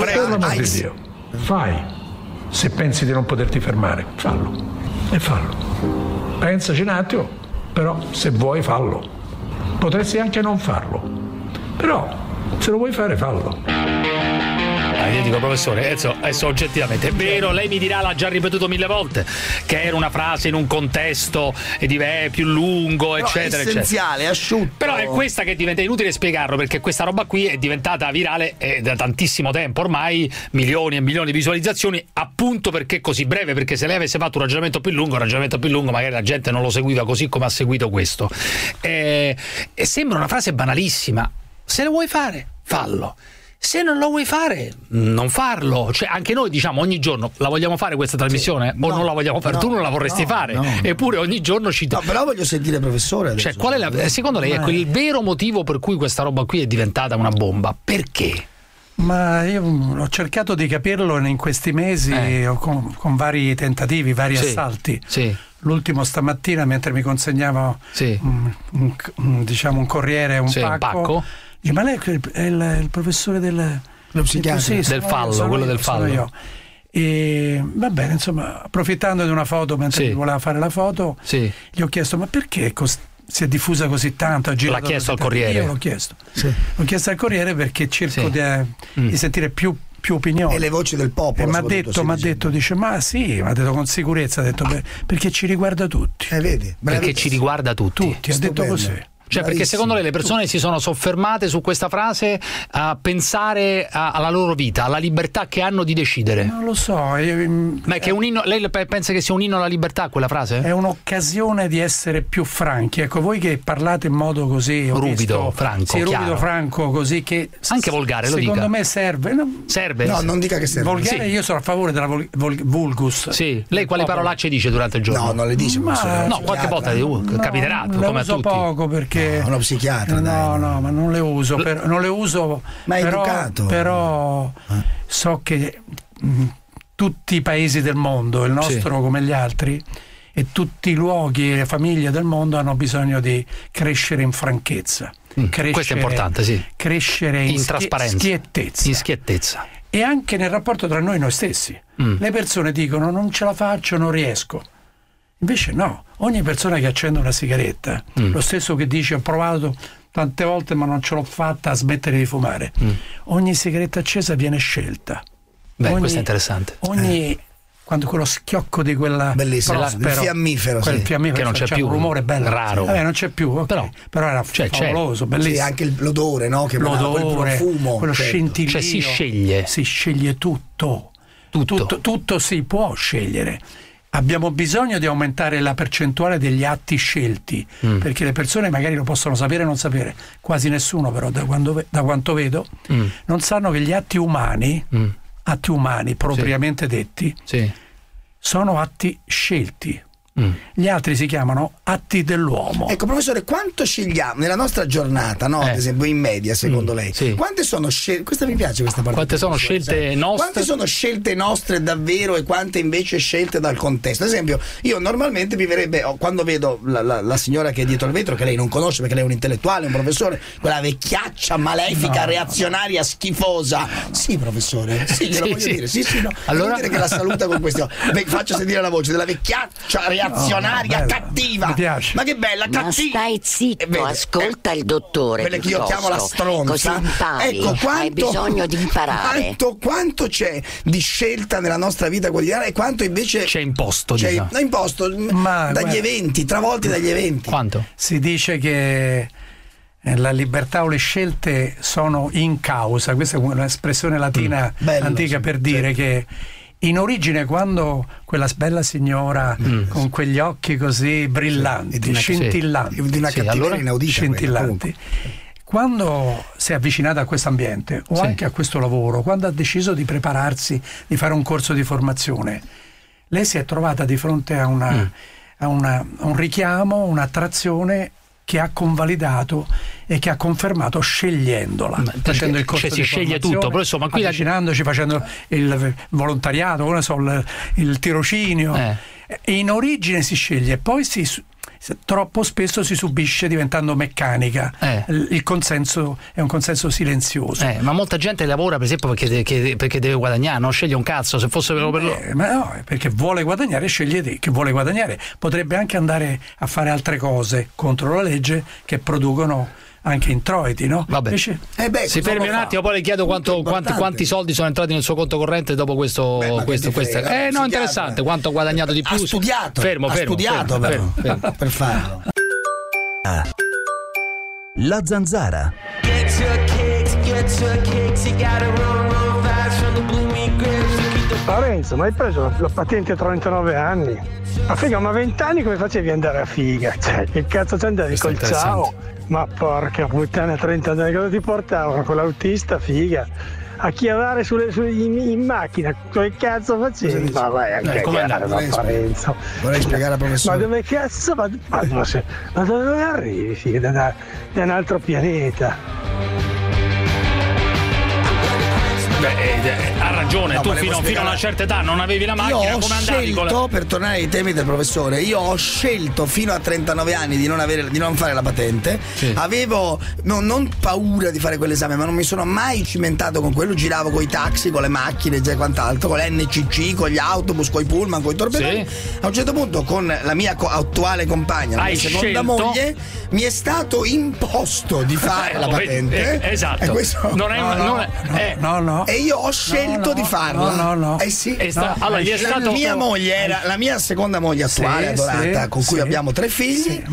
Fai. Se pensi di non poterti fermare, fallo. E fallo. Pensaci un attimo, però se vuoi fallo. Potresti anche non farlo. Però se lo vuoi fare, fallo. io dico professore, adesso oggettivamente è vero, lei mi dirà, l'ha già ripetuto 1000 volte, che era una frase in un contesto più lungo, però eccetera, essenziale, asciutto. Però è questa che diventa inutile spiegarlo, perché questa roba qui è diventata virale da tantissimo tempo ormai, milioni e milioni di visualizzazioni, appunto perché è così breve, perché se lei avesse fatto un ragionamento più lungo magari la gente non lo seguiva così come ha seguito questo. E sembra una frase banalissima. Se lo vuoi fare, fallo. Se non lo vuoi fare, non farlo. Cioè, anche noi diciamo ogni giorno, la vogliamo fare questa trasmissione? O non la vogliamo fare? Tu non la vorresti fare. Eppure ogni giorno ci... No, però voglio sentire professore adesso. Cioè, qual è secondo lei il vero motivo per cui questa roba qui è diventata una bomba? Perché? Ma io ho cercato di capirlo in questi mesi con vari tentativi, vari assalti. Sì. L'ultimo stamattina, mentre mi consegnava un corriere, un pacco. Dice, ma lei è il professore del fallo, quello del fallo. Io. E va bene, insomma, approfittando di una foto mentre mi voleva fare la foto, gli ho chiesto: ma perché si è diffusa così tanto? L'ha chiesto al Corriere? Io l'ho chiesto. L'ho chiesto al Corriere perché cerco di sentire più opinioni e le voci del popolo. E mi ha detto, dice, mi ha detto con sicurezza, perché ci riguarda tutti. Vedi? Perché ci riguarda tutti. Ha detto così. Cioè, perché secondo lei le persone si sono soffermate su questa frase a pensare alla loro vita, alla libertà che hanno di decidere? Non lo so. Ma è che un inno, lei pensa che sia un inno alla libertà quella frase? È un'occasione di essere più franchi. Ecco, voi che parlate in modo così ruvido, franco, così che anche volgare, lo secondo dica. Me serve. Serve? No, non dica che serve. Volgare, io sono a favore della vulgus. Sì. Lei quali parolacce dice durante il giorno? No, non le dice. No, qualche volta capiterà, come a tutti. Poco perché uno psichiatra. No, ma non le uso. Non le uso. Ma è educato. Però so che tutti i paesi del mondo, il nostro come gli altri, e tutti i luoghi e le famiglie del mondo hanno bisogno di crescere in franchezza. Questo è importante, sì. Crescere in trasparenza, in schiettezza. E anche nel rapporto tra noi stessi. Le persone dicono: non ce la faccio, non riesco. Invece no, ogni persona che accende una sigaretta, lo stesso che dice: ho provato tante volte ma non ce l'ho fatta a smettere di fumare, ogni sigaretta accesa viene scelta. Questo è interessante. Quando quello schiocco di quella bellissimo, il fiammifero, che non c'è più, un rumore bello, raro, non c'è più, però era favoloso, bellissimo. Sì, anche l'odore, no? Che l'odore, quel profumo, quello scintillio. Cioè si sceglie tutto si può scegliere. Abbiamo bisogno di aumentare la percentuale degli atti scelti, perché le persone magari lo possono sapere o non sapere, quasi nessuno però da quanto vedo non sanno che gli atti umani propriamente detti sono atti scelti. Gli altri si chiamano atti dell'uomo. Ecco, professore, quanto scegliamo nella nostra giornata, no? Ad esempio in media, secondo lei? Quante sono scelte? Questa mi piace, questa parte. Quante sono scelte nostre? Quante sono scelte nostre davvero e quante invece scelte dal contesto? Ad esempio, io normalmente mi verrebbe, quando vedo la signora che è dietro il vetro, che lei non conosce perché lei è un intellettuale, un professore, quella vecchiaccia malefica, reazionaria, schifosa. Sì, professore, glielo voglio dire. Allora voglio dire che la saluta con questi occhi. Faccio sentire la voce della vecchiaccia reazionaria, cattiva. Mi piace. Ma che bella, cattiva. Ma stai zitto, ascolta il dottore. Quelle che io chiamo la stronza. Così impari. Ecco, hai bisogno di imparare. Quanto c'è di scelta nella nostra vita quotidiana e quanto invece c'è imposto, dagli eventi, travolti dagli eventi. Quanto? Si dice che la libertà o le scelte sono in causa. Questa è un'espressione latina antica per dire che in origine, quando quella bella signora con quegli occhi così brillanti, scintillanti, di una cattiveria inaudita, scintillanti, quando si è avvicinata a questo ambiente o anche a questo lavoro, quando ha deciso di prepararsi, di fare un corso di formazione, lei si è trovata di fronte a un richiamo, un'attrazione che ha convalidato e che ha confermato scegliendola, facendo il corso di sceglie tutto, però insomma qui avvicinandoci, facendo il volontariato, il tirocinio. In origine si sceglie, poi troppo spesso si subisce diventando meccanica. Il consenso è un consenso silenzioso. Ma molta gente lavora per esempio perché deve guadagnare, non sceglie un cazzo. Se fosse per loro. Ma no, perché vuole guadagnare, sceglie che vuole guadagnare. Potrebbe anche andare a fare altre cose contro la legge che producono anche introiti, no? Vabbè. Invece, si fermi un attimo, poi le chiedo quanti soldi sono entrati nel suo conto corrente dopo questo. No, interessante, quanto ha guadagnato di più. Ha studiato. Fermo. Per farlo. La Zanzara. Lorenzo, ma hai preso la patente a 39 anni? Ma figa, ma 20 anni come facevi ad andare a figa? Cioè, che cazzo ti andavi col ciao? Ma porca puttana, 30 anni, cosa ti portavano con l'autista, figa? A chiavare in macchina, che cazzo facevi? Ma vai a cagare, Lorenzo. Vorrei spiegare al professore. Ma dove cazzo? Ma dove arrivi, figa? Da un altro pianeta. Ha ragione, tu fino a una certa età non avevi la macchina, come andavi con la... Per tornare ai temi del professore, io ho scelto fino a 39 anni di non fare la patente. Avevo non paura di fare quell'esame, ma non mi sono mai cimentato con quello. Giravo con i taxi, con le macchine e quant'altro, con l'NCC, con gli autobus, con i pullman, con i torpedoni. A un certo punto, con la mia attuale compagna, la mia seconda moglie, mi è stato imposto di fare la patente. Esatto. E questo no. E io ho scelto di farla. No. Sì. Allora, gli è stato... La mia moglie era la mia seconda moglie attuale, adorata, con cui abbiamo 3 figli.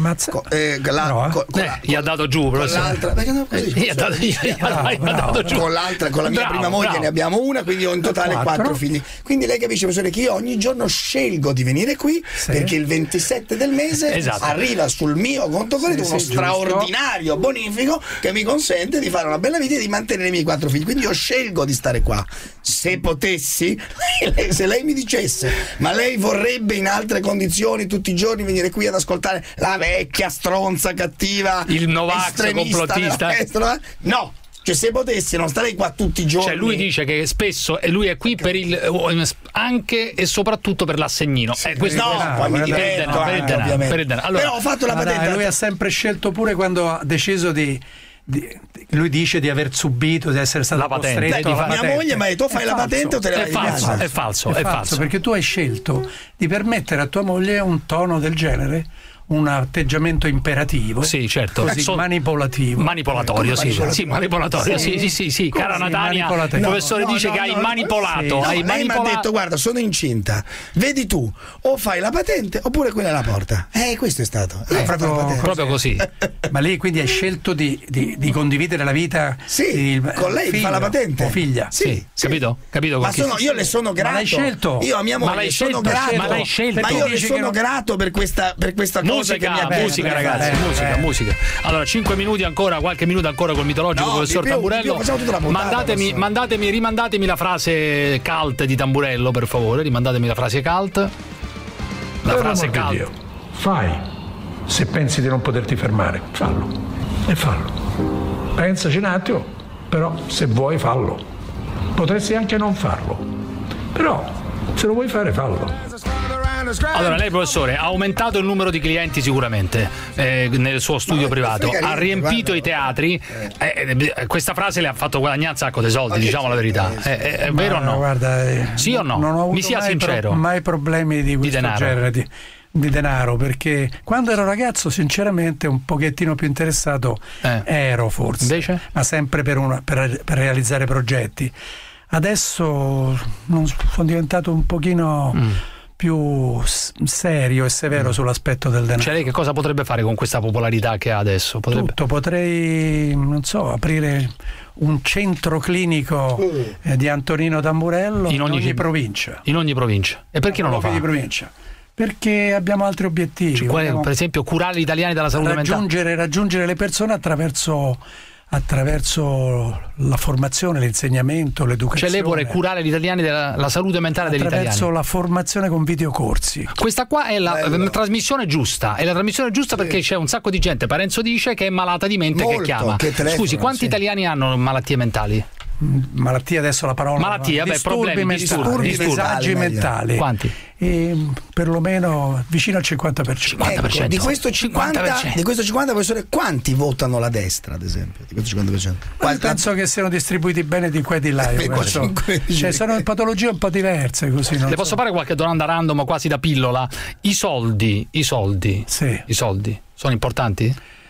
Gli ha dato giù, l'altra, gli ha dato giù. Con la mia prima moglie ne abbiamo una, quindi ho in totale 4 figli. Quindi lei capisce, professore, che io ogni giorno scelgo di venire qui perché il 27 del mese arriva sul mio conto corrente uno straordinario bonifico che mi consente di fare una bella vita e di mantenere i miei 4 figli. Quindi io scelgo di stare qua. Se potessi, se lei mi dicesse, ma lei vorrebbe in altre condizioni tutti i giorni venire qui ad ascoltare la vecchia stronza cattiva, il Novax complottista? No. Cioè, se potessi non starei qua tutti i giorni. Cioè, lui dice che spesso lui è qui per anche e soprattutto per l'assegnino. Questo poi mi diverto per il denaro. Allora, però ho fatto la patente. Lui ha sempre scelto, pure quando ha deciso lui dice di aver subito, di essere stato costretto. Mia moglie mi ha detto: fai la patente o te la vai di casa? È falso, perché tu hai scelto di permettere a tua moglie un tono del genere, un atteggiamento imperativo, certo, così manipolativo, manipolatorio, manipolatorio, sì, cara Natania, il professore dice che hai manipolato. Lei mi ha detto: guarda, sono incinta, vedi tu, o fai la patente oppure quella alla porta. Questo è stato. Proprio così. Ma lei quindi hai scelto di condividere la vita con lei, fa la patente o figlia? Sì. Capito? Ma io le sono grato. Ma l'hai scelto? Io a mia moglie sono grato. Ma l'hai scelto? Ma io le sono grato per questa cosa. Musica, ragazzi, musica. Allora, 5 minuti ancora, qualche minuto ancora col mitologico professor Tamburello. Rimandatemi la frase cult di Tamburello, per favore. Rimandatemi la frase cult. La frase cult. Fai. Se pensi di non poterti fermare, fallo. E fallo. Pensaci un attimo, però se vuoi fallo. Potresti anche non farlo. Però, se lo vuoi fare, fallo. Allora, lei, professore, ha aumentato il numero di clienti sicuramente nel suo studio privato, ha riempito i teatri. Questa frase le ha fatto guadagnare un sacco di soldi, diciamo la verità. È vero o no? Guarda, sì o no? Non ho avuto mi sia sincero. Mai problemi di questo genere di denaro, perché quando ero ragazzo sinceramente un pochettino più interessato ero, forse. Invece? Ma sempre per realizzare progetti. Adesso sono diventato un pochino più serio e severo sull'aspetto del denaro. Cioè, lei che cosa potrebbe fare con questa popolarità che ha adesso? Tutto, potrei, non so, aprire un centro clinico di Antonino Tamburello in ogni provincia. In ogni provincia. E perché non lo fa? Di provincia. Perché abbiamo altri obiettivi. Per esempio, curare gli italiani dalla salute mentale. Raggiungere le persone attraverso la formazione, l'insegnamento, l'educazione. Cioè, lei vuole curare gli italiani della salute mentale degli italiani attraverso la formazione con videocorsi. Questa qua è la trasmissione giusta. È la trasmissione giusta perché c'è un sacco di gente, Parenzo dice, che è malata di mente, che chiama. Scusi, quanti italiani hanno malattie mentali? Malattia, adesso la parola. Malattia, problemi, disturbi disagi mentali. Quanti? Perlomeno vicino al 50%. 50%. Di questo 50%, professore, quanti votano la destra, ad esempio? Di questo 50%? Penso che siano distribuiti bene di qua e di là. Cioè, sono patologie un po' diverse, così. Le posso fare qualche domanda random, quasi da pillola? I soldi sì. sono importanti?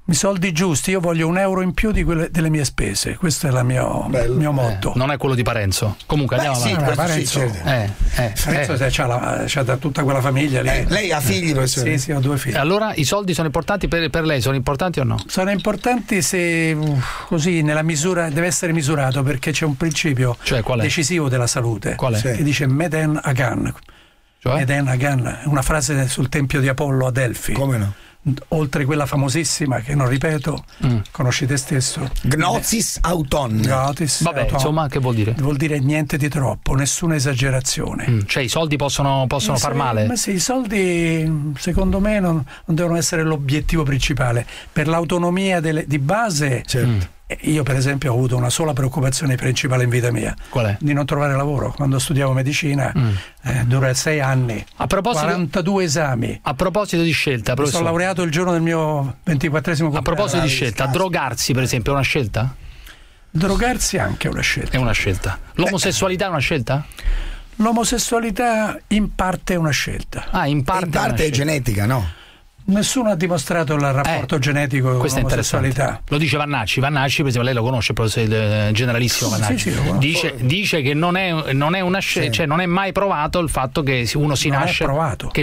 I soldi giusti, io voglio €1 in più delle mie spese, questo è il mio motto. Non è quello di Parenzo. Comunque andiamo avanti. Parenzo c'ha da tutta quella famiglia lì. Lei ha figli, professore? Sì, ho 2 figli. Allora i soldi sono importanti per lei, sono importanti o no? Sono importanti se così nella misura, deve essere misurato, perché c'è un principio decisivo della salute. Qual è? Che dice Meden Hagan. Cioè? Meden Hagan, una frase sul tempio di Apollo a Delfi. Come no? Oltre quella famosissima che non ripeto, conosci te stesso, Gnosis auton. Vabbè, insomma, che vuol dire? Vuol dire niente di troppo, nessuna esagerazione. Cioè i soldi possono far male? Ma sì, i soldi secondo me non devono essere l'obiettivo principale. Per l'autonomia di base, io per esempio ho avuto una sola preoccupazione principale in vita mia. Qual è? Di non trovare lavoro. Quando studiavo medicina dura 6 anni, 42 esami. A proposito di scelta, mi sono laureato il giorno del mio 24esimo compleanno. A proposito di scelta, drogarsi per esempio è una scelta? Drogarsi anche è una scelta. È una scelta. L'omosessualità è una scelta? L'omosessualità in parte è una scelta. In parte è genetica, no? Nessuno ha dimostrato il rapporto genetico con l'omosessualità. Lo dice Vannacci, per esempio, lei lo conosce, il generalissimo Vannacci. Sì, dice che non è una scelta, cioè non è mai provato il fatto che uno si nasce omosessuale.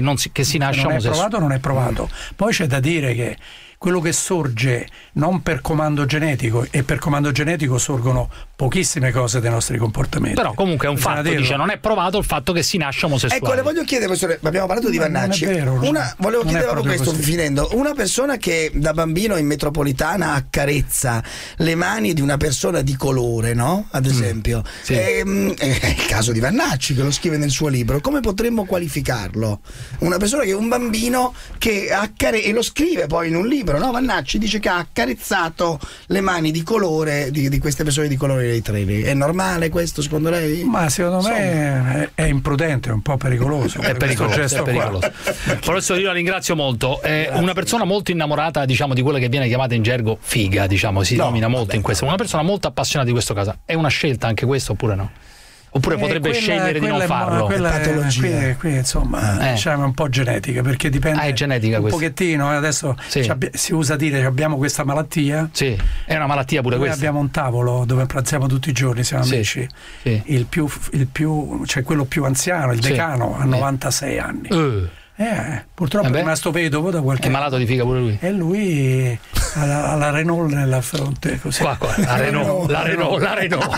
Non è provato. Poi c'è da dire che quello che sorge non per comando genetico, e per comando genetico sorgono pochissime cose dei nostri comportamenti. Però comunque è un fatto, dice, non è provato il fatto che si nasce omosessuale. Ecco, le voglio chiedere, professore, abbiamo parlato di Vannacci. Volevo chiedere proprio questo, finendo. Una persona che da bambino in metropolitana accarezza le mani di una persona di colore, no? Ad esempio. È il caso di Vannacci, che lo scrive nel suo libro. Come potremmo qualificarlo? Una persona che è un bambino che e lo scrive poi in un libro. No, Vannacci dice che ha accarezzato le mani di colore di queste persone di colore dei treni. È normale questo, secondo lei? Ma secondo me è imprudente, è un po' pericoloso. È pericoloso. Professore, io la ringrazio molto. È una persona molto innamorata, diciamo, di quella che viene chiamata in gergo figa, diciamo, si nomina molto in questo. Una persona molto appassionata di questo caso. È una scelta anche questo oppure no? Oppure potrebbe scegliere di non farlo? Quella patologia. Qui insomma diciamo, è un po' genetica, perché dipende è genetica un pochettino. Adesso si usa dire che abbiamo questa malattia. Sì, è una malattia pure questa. Noi abbiamo un tavolo dove pranziamo tutti i giorni, siamo amici. Sì. Il più, cioè quello più anziano, il decano, ha 96 anni. Purtroppo è rimasto vedovo da qualche anno. È malato di figa pure lui. E lui ha la Renault nella fronte, così. Qua. La Renault.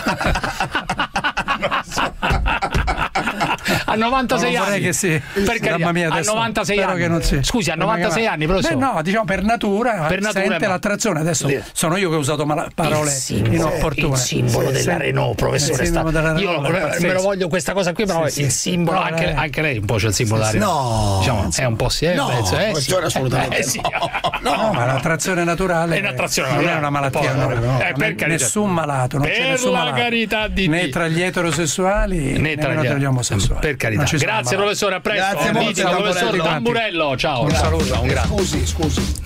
A 96 anni che sì. Mamma mia, a 96 anni. Che non scusi, a 96 anni, professore. No, diciamo per natura sente l'attrazione. Adesso sono io che ho usato parole inopportune. Il simbolo della Renault, professore. Io me lo voglio questa cosa qui, però il simbolo anche lei un po' c'è il simbolo della Renault. Diciamo, è un po' assolutamente no, ma l'attrazione naturale è non è una malattia. Nessun malato, non c'è nessun malato. Per la carità di Dio. Né tra gli eterosessuali né tra gli omosessuali. Per carità. Grazie professore, a presto. Grazie molto, professore Tamburello. Ciao. Un saluto, un grazie. Scusi.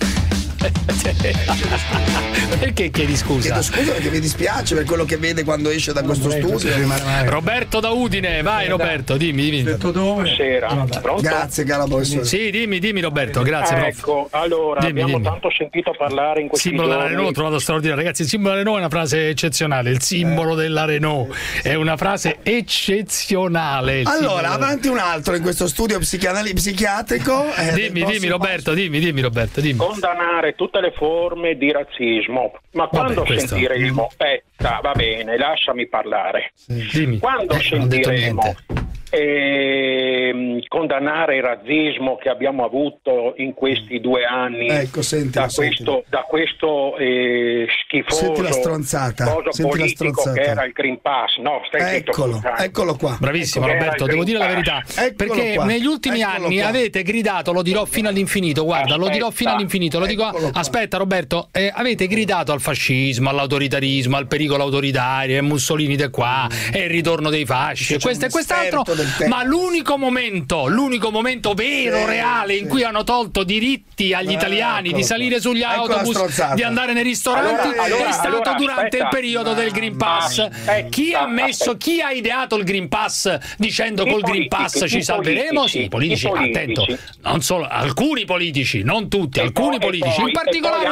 Perché chiedi scusa? Chiedo scusa perché mi dispiace per quello che vede quando esce da questo studio. Roberto da Udine, vai Roberto, dimmi. Buonasera. Grazie caro professore. Sì, dimmi Roberto, grazie prof. Ecco, allora abbiamo tanto sentito parlare in questi simbolo giorni. Della Renault, ho trovato straordinario. Ragazzi, il simbolo della Renault è una frase eccezionale. Il simbolo della Renault è una frase eccezionale. Allora, avanti un altro in questo studio psichiatrico. Dimmi Roberto, dimmi Roberto, dimmi. Condannare tutte le forme di razzismo, ma quando sentiremo va bene, lasciami parlare. Dimmi. Quando sentiremo condannare il razzismo che abbiamo avuto in questi 2 anni da questo schifoso coso politico che era il Green Pass. No, eccolo qua. Bravissimo Roberto, devo dire la verità, perché negli ultimi anni avete gridato, lo dirò fino all'infinito, guarda, lo dirò fino all'infinito, lo dico. Aspetta Roberto, avete gridato al fascismo, all'autoritarismo, al pericolo autoritario, e Mussolini da qua, e il ritorno dei fasci, questo e quest'altro, Ma l'unico momento vero, reale, in cui hanno tolto diritti agli italiani di salire sugli autobus, di andare nei ristoranti, è stato durante il periodo del Green Pass. Chi ha ideato il Green Pass dicendo col Green Pass ci salveremo? Sì, i politici, attento, non solo, alcuni politici, non tutti, alcuni politici, in particolare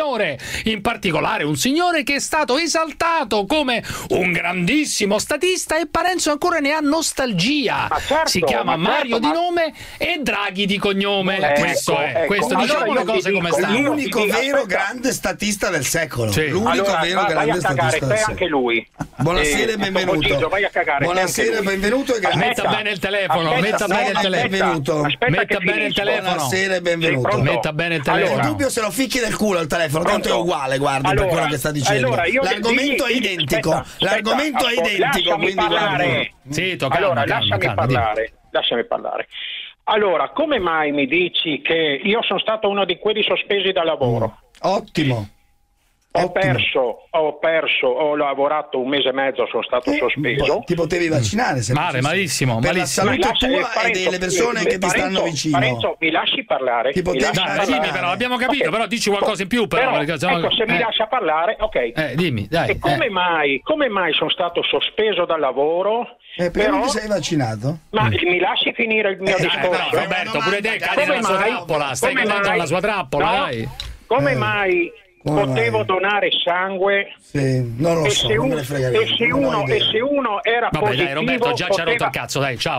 un signore che è stato esaltato come un grandissimo statista, e Parenzo ancora ne ha nostalgia. Si chiama Mario di nome e Draghi di cognome. Questo diciamo le cose come stanno. L'unico vero grande statista del secolo. L'unico vero grande statista del secolo. Anche lui. Buonasera e benvenuto. Buonasera e benvenuto. Metta bene il telefono. Buonasera e benvenuto. Metta bene il telefono. Il dubbio se lo ficchi del culo al telefono, tanto è uguale, guardi, per quello che sta dicendo. L'argomento è identico. L'argomento è identico, quindi guardi. Zitto, lasciami parlare. Allora, come mai mi dici che io sono stato uno di quelli sospesi dal lavoro? Ottimo. Ho lavorato un mese e mezzo, sono stato sospeso. Ti potevi vaccinare? Malissimo. Per la salute tua e delle persone che ti stanno vicino. Parenzo, mi lasci parlare? Dimmi, però abbiamo capito, però dici qualcosa in più. Però se mi lascia parlare, ok. Dimmi, dai. E come mai sono stato sospeso dal lavoro? Però ti sei vaccinato? Ma mi lasci finire il mio discorso? Però, Roberto, pure te cadi nella sua trappola. Stai cadendo nella sua trappola, dai. Come mai potevo donare sangue? Non lo so, non me ne frega niente. E se uno era positivo, dai, Roberto, già ci ha rotto il cazzo, dai, ciao.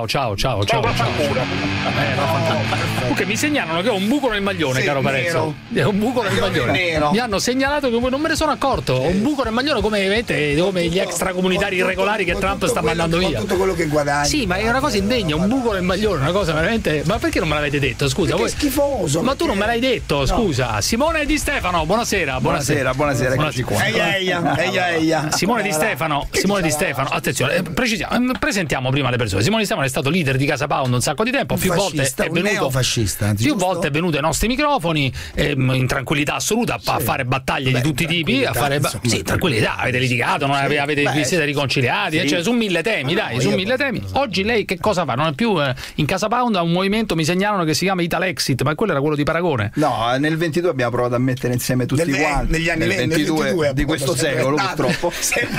Comunque mi segnalano che ho un buco nel maglione, caro Parenzo. È un buco nel maglione. Mi hanno segnalato che non me ne sono accorto. Ho un buco nel maglione come gli extracomunitari irregolari che Trump sta mandando via. Tutto quello che guadagni. Sì, ma è una cosa indegna, un buco nel maglione, una cosa veramente. Ma perché non me l'avete detto? Scusa, è schifoso. Ma tu non me l'hai detto, scusa. Simone Di Stefano, buonasera. Eccoci qua. Simone Di Stefano, attenzione, presentiamo prima le persone. Simone Di Stefano è stato leader di Casa Pound un sacco di tempo, più volte è venuto ai nostri microfoni in tranquillità assoluta a fare battaglie di tutti i tipi, a fare tranquillità, avete litigato, vi siete riconciliati, cioè su 1000 temi, su 1000 temi. Oggi lei che cosa fa? Non è più in Casa Pound, ha un movimento, mi segnalano, che si chiama Italexit, ma quello era quello di Paragone. No, nel 22 abbiamo provato a mettere insieme tutti quanti. Negli anni 22 di questo secolo, purtroppo.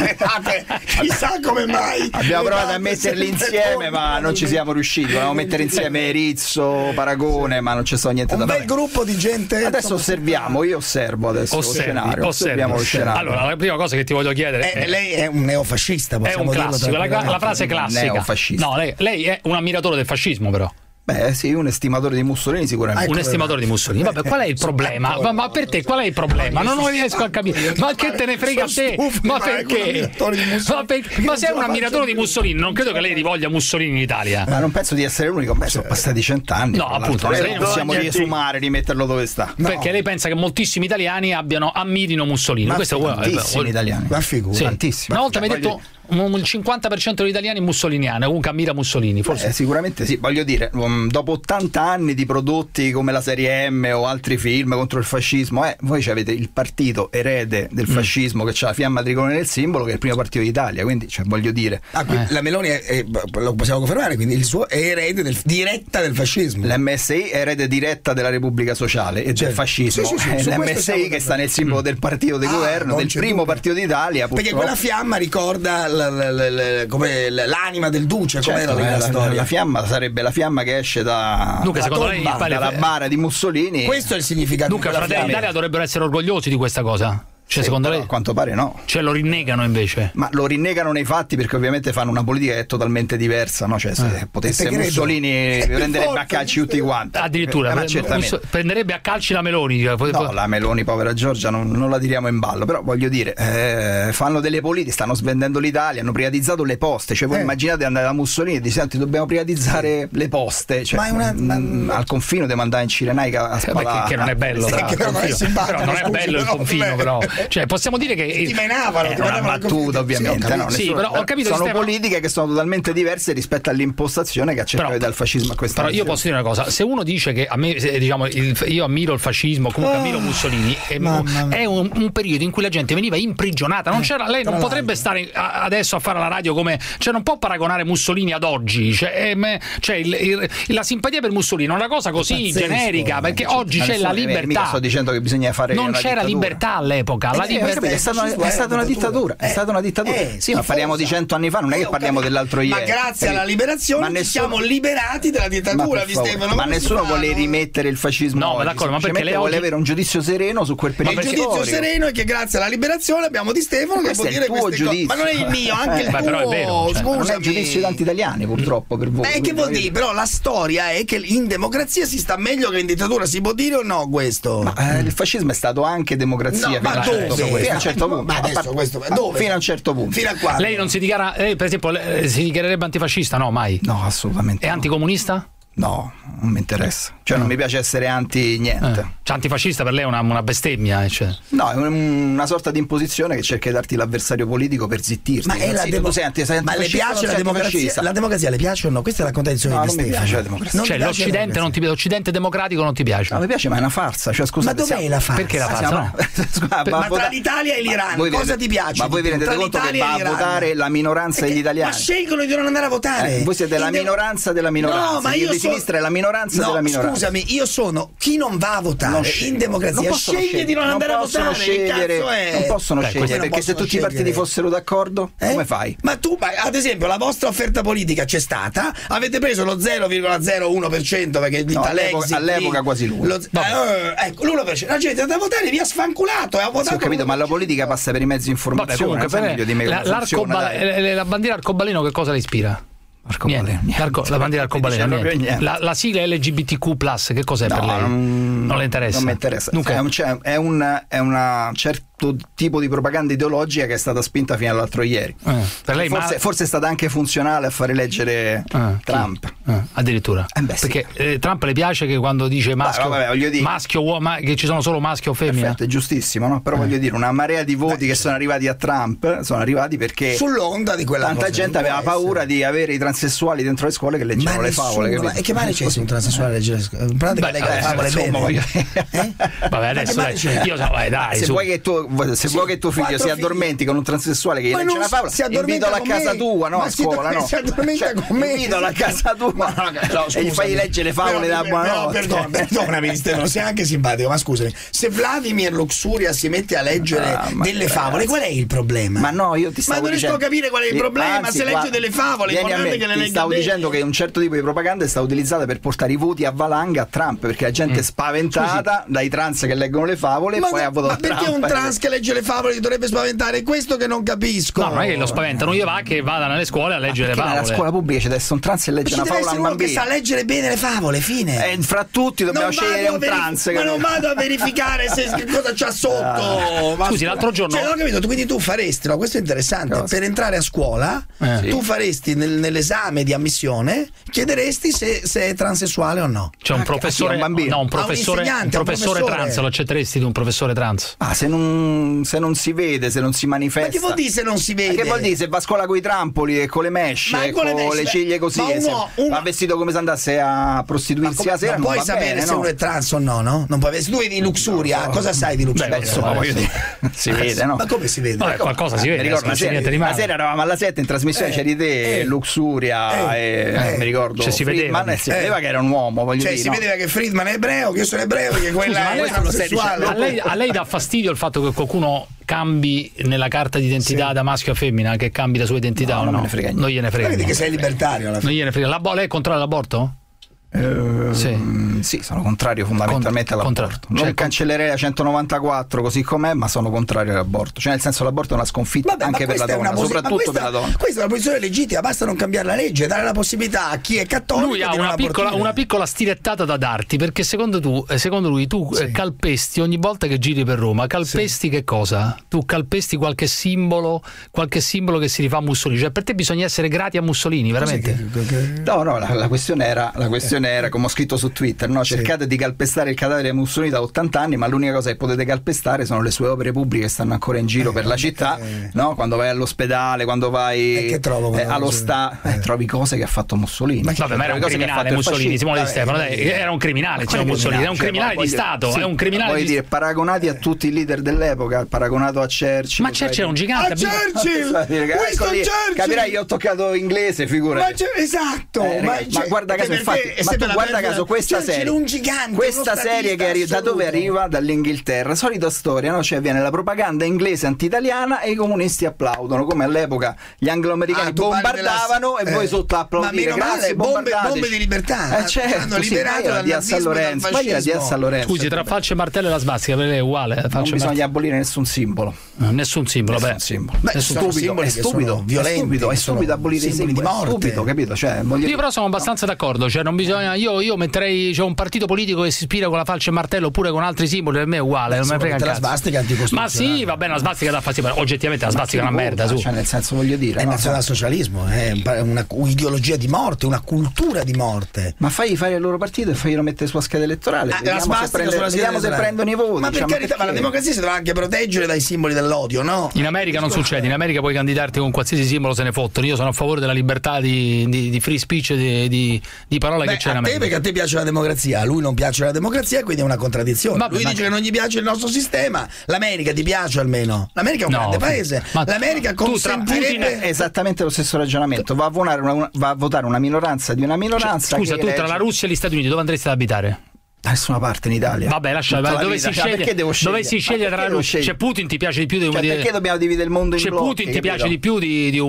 Chissà come mai. Abbiamo provato a metterli insieme, ma non ci siamo riusciti. Volevamo mettere insieme Rizzo, Paragone, ma non c'è stato niente da fare. Un bel gruppo di gente. Adesso osserviamo, io osservo adesso lo scenario. Allora, la prima cosa che ti voglio chiedere lei è un neofascista, è un classico, la frase classica. Neofascista. No, lei è un ammiratore del fascismo, però. Beh, sì, un estimatore di Mussolini sicuramente. Un estimatore di Mussolini. Vabbè, qual è il problema? Ma per te qual è il problema? Non riesco a capire. Ma che te ne frega a te? Ma perché? Ma sei un ammiratore di Mussolini, non credo che lei rivoglia Mussolini in Italia. Ma non penso di essere l'unico, sono passati 100 anni. No, appunto, non possiamo riesumare, rimetterlo dove sta. Perché lei pensa che moltissimi italiani ammirino Mussolini. Questo tantissimi italiani. Ma figura, tantissimi. Una volta mi hai detto il 50% degli italiani è mussoliniano, comunque ammira Mussolini, forse. Sicuramente sì, voglio dire, dopo 80 anni di prodotti come la serie M o altri film contro il fascismo, voi avete il partito erede del fascismo che ha la fiamma tricolore nel simbolo, che è il primo partito d'Italia, quindi voglio dire. La Meloni lo possiamo confermare, quindi il suo è erede diretta del fascismo. L'MSI è erede diretta della Repubblica Sociale e del fascismo. L'MSI che sta nel simbolo del partito di governo, del primo partito d'Italia. Perché quella fiamma ricorda come l'anima del duce, certo, com'era la storia. La fiamma sarebbe la fiamma che esce dalla bara di Mussolini. Questo è il significato. Dunque, Fratelli d'Italia dovrebbero essere orgogliosi di questa cosa. Cioè, secondo lei? A quanto pare no. Cioè, lo rinnegano invece? Ma lo rinnegano nei fatti, perché ovviamente fanno una politica che è totalmente diversa, no? Cioè, se potesse Mussolini prenderebbe a calci tutti quanti. Addirittura prenderebbe a calci la Meloni. No, la Meloni, povera Giorgia, non la tiriamo in ballo. Però voglio dire, fanno delle politiche, stanno svendendo l'Italia, hanno privatizzato le poste. Cioè, voi immaginate andare da Mussolini e dire: senti, dobbiamo privatizzare le poste. Cioè, al confino devo andare in Cirenaica a spalare. Che non è bello, però non è bello il confino, però. Cioè, possiamo dire che ti menavano, è una battuta, ovviamente. Sì, però ho capito, sono politiche che sono totalmente diverse rispetto all'impostazione che ha cercato di dare il fascismo a questa nazione. Però io posso dire una cosa: se uno dice che a me, diciamo, io ammiro il fascismo, comunque ammiro Mussolini, è un periodo in cui la gente veniva imprigionata. Non c'era, lei non potrebbe stare adesso a fare la radio come, cioè non può paragonare Mussolini ad oggi. Cioè, la simpatia per Mussolini è una cosa così generica, perché oggi c'è la libertà. Mica sto dicendo che bisogna fare. Non c'era libertà all'epoca. La libertà è stata una dittatura. È stata una dittatura. Sì, ma parliamo di 100 anni fa, non è che parliamo dell'altro ieri. Ma grazie alla liberazione ci siamo liberati dalla dittatura di Stefano. Ma nessuno vuole rimettere il fascismo. No, ma d'accordo, ma perché lei vuole avere un giudizio sereno su quel periodo. Il giudizio sereno è che grazie alla liberazione abbiamo Di Stefano che può dire queste cose. Ma non è il mio, anche il tuo. Però è vero, scusami. Non è il giudizio tanti italiani, purtroppo, per voi. Che vuol dire? Però la storia è che in democrazia si sta meglio che in dittatura, si può dire o no questo? Ma il fascismo è stato anche democrazia fino a un certo punto. Ma adesso questo dove? Fino a un certo punto. Fino a quando? Lei non si dichiara, per esempio, si dichiarerebbe antifascista? No, mai. No, assolutamente. È anticomunista? No, non mi interessa. Cioè non mi piace essere anti niente. Cioè antifascista per lei è una bestemmia, cioè. No, è una sorta di imposizione che cerca di darti l'avversario politico per zittirti. Ma è ma le piace la democrazia? La democrazia le piace o no? Questa è la contraddizione di Stefano. Non mi piace la democrazia. Cioè l'Occidente democratico non ti piace? No, mi piace, ma è una farsa. Cioè, scusate, ma dov'è la farsa? Perché la farsa? No. Ma tra l'Italia e l'Iran cosa ti piace? Ma voi vi rendete conto che va a votare la minoranza degli italiani? Ma scelgono di non andare a votare. Voi siete la minoranza della minoranza. No, ma io di sinistra è la minoranza della minoranza. Scusami, io sono chi non va a votare in democrazia sceglie di non andare a votare. Non possono scegliere, perché se tutti i partiti fossero d'accordo, come fai? Ma tu, ad esempio, la vostra offerta politica c'è stata, avete preso lo 0,01% perché all'epoca quasi l'1%. Ecco, l'1%. La gente andava a votare, vi ha sfanculato e ha votato. Ho capito, ma la politica passa per i mezzi di informazione. La bandiera arcobaleno che cosa le ispira? Niente. La bandiera arcobaleno, la sigla LGBTQ+, che cos'è per lei? Non le interessa? Non mi interessa. È un certo tipo di propaganda ideologica che è stata spinta fino all'altro ieri. Per lei forse è stata anche funzionale a fare eleggere Trump. Addirittura. Perché Trump le piace che quando dice maschio uomo, che ci sono solo maschio o femmina? Perfetto, è giustissimo, no? Però voglio dire, una marea di voti che sono arrivati a Trump sono arrivati perché sull'onda di quella tanta gente aveva paura di avere i transessuali dentro le scuole che leggevano le favole. E che male c'è se un transessuale legge le favole? Vabbè, adesso io dai, se vuoi che tuo figlio si addormenti con un transessuale che gli legge una favola, invitalo a casa tua, no? A scuola, no? Si addormenta con me. Invitalo a casa tua e gli fai leggere le favole della buonanotte. Perdonami, Stefano, sei anche simpatico, ma scusami, se Vladimir Luxuria si mette a leggere delle favole, qual è il problema? Ma no, io ti stavo dicendo. Ma non riesco a capire qual è il problema, se legge delle favole, ti stavo dicendo che un certo tipo di propaganda è stata utilizzata per portare i voti a valanga a Trump, perché la gente è spaventata dai trans che leggono le favole e poi ha votato Trump. Ma perché un trans che legge le favole ti dovrebbe spaventare? È questo che non capisco. No, non è che lo spaventano, io va che vada nelle scuole a leggere le favole. Nella scuola pubblica c'è adesso un trans e legge una favola a un bambino. Che sa leggere bene le favole, fine. Fra tutti dobbiamo scegliere un trans. Ma non vado a verificare che cosa c'ha sotto. Scusi, l'altro giorno. Cioè, non ho capito, quindi tu faresti, no, questo è interessante, per entrare a scuola, tu faresti nell'esame di ammissione, chiederesti se è transessuale o no. C'è un professore, un professore trans, lo accetteresti di un professore trans? Se non si vede, se non si manifesta. Ma che vuol dire se non si vede? Che vuol dire se va a scuola con i trampoli e con le mesce, con le ciglia così, va vestito come se andasse a prostituirsi la sera? Non puoi sapere se uno è trans o no, no? Non puoi avere. Se tu vedi Luxuria, cosa sai di Luxuria? Si vede, no? Ma come si vede? Qualcosa si vede. La sera eravamo alla 7 in trasmissione, c'eri te, Luxuria e mi ricordo si Friedman, si vedeva che era un uomo, voglio dire. Si vedeva che Friedman è ebreo, che io sono ebreo, che quella è omosessuale. A lei dà fastidio il fatto che qualcuno cambi nella carta d'identità da maschio a femmina, che cambi la sua identità o no? Non me ne frega niente. Non gliene frega. Vedi che sei libertario alla fine. Non gliene frega. Lei è contrario all'aborto? Sì, sono contrario fondamentalmente all'aborto. Non cancellerei la 194 così com'è, ma sono contrario all'aborto. Cioè, nel senso, l'aborto è una sconfitta anche per la donna, soprattutto per la donna. Questa è una posizione legittima, basta non cambiare la legge, dare la possibilità a chi è cattolico. Lui ha una piccola stilettata da darti, perché secondo lui tu calpesti ogni volta che giri per Roma, calpesti che cosa? Tu calpesti qualche simbolo che si rifà a Mussolini. Cioè, per te bisogna essere grati a Mussolini, veramente? No, la questione era provocazione era, come ho scritto su Twitter, no? Cercate di calpestare il cadavere di Mussolini da 80 anni, ma l'unica cosa che potete calpestare sono le sue opere pubbliche che stanno ancora in giro per la città, no? Quando vai all'ospedale, quando vai allo trovi cose che ha fatto Mussolini. Vabbè, ma era un criminale Mussolini, Simone Di Stefano, era un criminale, Mussolini, è un criminale di Stato, è un criminale. Vuoi dire, paragonati a tutti i leader dell'epoca, paragonato a Churchill. Ma Churchill è un gigante. Capirai, io ho toccato inglese, figurati. Esatto. Ma guarda caso, infatti, guarda caso questa serie. Questa serie che da dove arriva? Dall'Inghilterra. Solita storia, no? Cioè viene la propaganda inglese anti-italiana e i comunisti applaudono, come all'epoca gli anglo-americani bombardavano e voi sotto applaudire. Grazie, bombe di libertà. Hanno liberato dal nazismo, dal fascismo. Scusi, tra falce e martello e la svastica per lei è uguale. Non bisogna abolire nessun simbolo. Nessun simbolo, è stupido abolire i simboli di morte. Stupido, capito? Cioè, io però sono abbastanza d'accordo, cioè non bisogna, io metterei, un partito politico che si ispira con la falce e martello oppure con altri simboli, per me è uguale, non me ne frega un cazzo. La svastica ma sì, va bene, la svastica dà fastidio, ma oggettivamente la svastica è una merda, su. Cioè, nel senso, voglio dire, è il nazionalsocialismo, è un'ideologia di morte, una cultura di morte. Ma fai fare il loro partito e faglielo mettere sulla scheda elettorale. Vediamo se prendono i voti. Ma per carità, ma la democrazia si dovrà anche proteggere dai simboli dell'odio, no? In America non succede, in America puoi candidarti con qualsiasi simbolo, se ne fottono. Io sono a favore della libertà di free speech e di parola che c'è in America. Perché a te piace la democrazia, a lui non piace la democrazia, quindi è una contraddizione. Lui dice che non gli piace il nostro sistema, l'America ti piace almeno? L'America è un grande paese, l'America consentirebbe esattamente lo stesso ragionamento, va a votare una minoranza di una minoranza. Scusa, tu tra la Russia e gli Stati Uniti dove andresti ad abitare? Da nessuna parte in Italia. Vabbè, lascia, dove si sceglie tra la Russia? C'è Putin ti piace di più di perché dobbiamo dividere il mondo in blocchi? C'è Putin ti piace di più di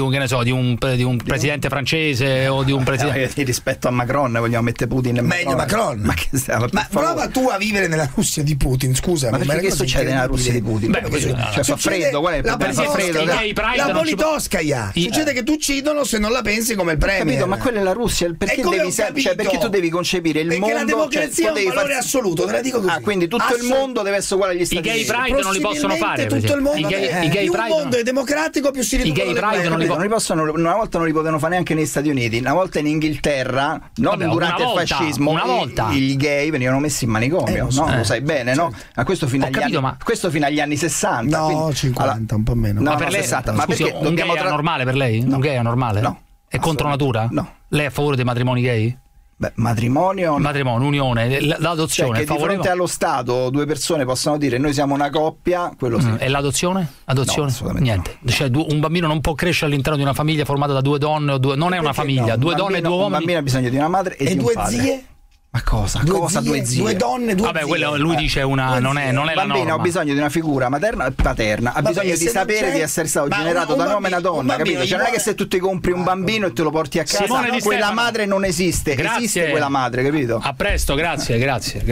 un presidente francese o di un presidente rispetto a Macron, vogliamo mettere Putin e meglio Macron. Ma prova tu a vivere nella Russia di Putin, scusa. Ma perché che succede nella Russia di Putin? Fa freddo, qual è il problema? La politoscaia. Succede che ti uccidono se non la pensi come il premier. Capito, ma quella è la Russia, perché tu devi concepire il mondo, la democrazia è un valore assoluto, te la dico così. Quindi tutto il mondo deve essere uguale agli Stati Uniti. I gay pride non li possono fare. Tutto il mondo, più il mondo è democratico, più si riducono i gay pride non li possono. Una volta non li potevano fare neanche negli Stati Uniti, una volta in Inghilterra, durante il fascismo, i gay venivano messi in manicomio, no? Lo sai bene, no? A questo fino agli anni 60. No, 50, un po' meno. No, per lei 60. Ma perché un gay è normale per lei? Un gay è normale? No. È contro natura? No. Lei è a favore dei matrimoni gay? Beh, matrimonio, unione, l'adozione. Cioè che di fronte allo Stato due persone possono dire noi siamo una coppia, quello sì. E l'adozione? Adozione? No, niente. No. Cioè, un bambino non può crescere all'interno di una famiglia formata da due donne o due. Non è una famiglia, due donne e due uomini. Un bambino ha bisogno di una madre e di due un padre. Zie? Ma cosa? Due zie? Due donne, due vabbè, quello lui dice una non è la norma. Il bambino ha bisogno di una figura materna e paterna, ha bisogno di sapere di essere stato generato da un uomo e una donna, capito? Cioè non è che se tu ti compri un bambino e te lo porti a casa, quella madre non esiste, esiste quella madre, capito? A presto, grazie.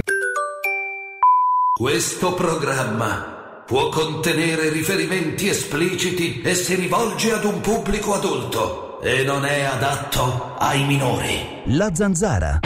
Questo programma può contenere riferimenti espliciti e si rivolge ad un pubblico adulto e non è adatto ai minori. La Zanzara.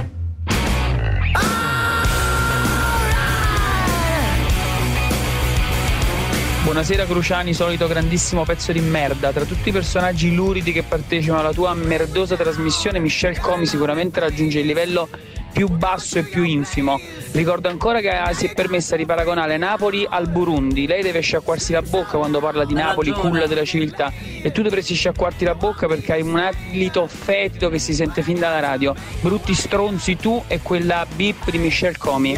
Buonasera Cruciani, solito grandissimo pezzo di merda. Tra tutti i personaggi luridi che partecipano alla tua merdosa trasmissione, Michelle Comi sicuramente raggiunge il livello più basso e più infimo. Ricordo ancora che si è permessa di paragonare Napoli al Burundi. Lei deve sciacquarsi la bocca quando parla di Napoli, culla della civiltà, e tu dovresti sciacquarti la bocca perché hai un alito fetido che si sente fin dalla radio. Brutti stronzi tu e quella beep di Michelle Comi.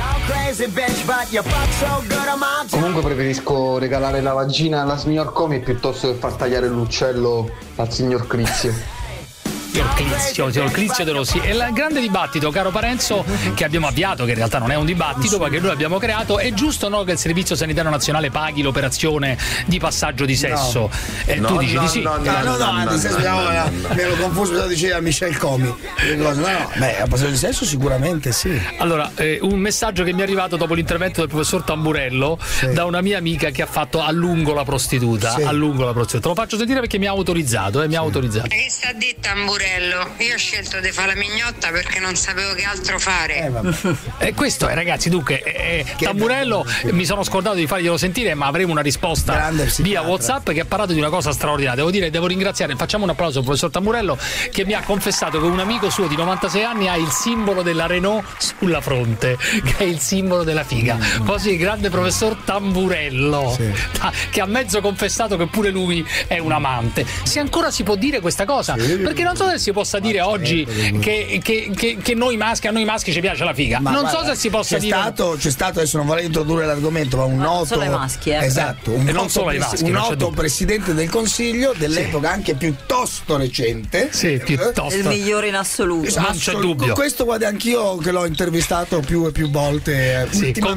Comunque preferisco regalare la vagina alla signor Comi piuttosto che far tagliare l'uccello al signor Crizio. Signor Crizio De Rossi. E il grande dibattito, caro Parenzo, che abbiamo avviato, che in realtà non è un dibattito, ma che noi abbiamo creato, è giusto o no che il Servizio Sanitario Nazionale paghi l'operazione di passaggio di sesso? Tu dici di sì. No, mi ero confuso, pensavo diceva Michelle Comi. Beh, a passaggio di sesso sicuramente sì. Allora, un messaggio che mi è arrivato dopo l'intervento del professor Tamburello da una mia amica che ha fatto a lungo la prostituta. A lungo la prostituta. Te lo faccio sentire perché mi ha autorizzato. Che sta a dire Tamburello? tamburello. Io ho scelto di fare la mignotta perché non sapevo che altro fare. Questo è, ragazzi, dunque, Tamburello, mi sono scordato di farglielo sentire, ma avremo una risposta via WhatsApp, che ha parlato di una cosa straordinaria. Devo ringraziare, facciamo un applauso al professor Tamburello, che mi ha confessato che un amico suo di 96 anni ha il simbolo della Renault sulla fronte, che è il simbolo della figa. Così il grande professor Tamburello, che ha mezzo confessato che pure lui è un amante. Se ancora si può dire questa cosa, perché non so se si possa dire oggi che noi maschi, a noi maschi ci piace la figa. Non so se si possa dire. C'è stato, adesso non vorrei introdurre l'argomento, ma un noto, solo ai maschi, esatto, un noto presidente del Consiglio dell'epoca anche piuttosto recente, il migliore in assoluto, non c'è dubbio. Questo guarda, anch'io che l'ho intervistato più e più volte,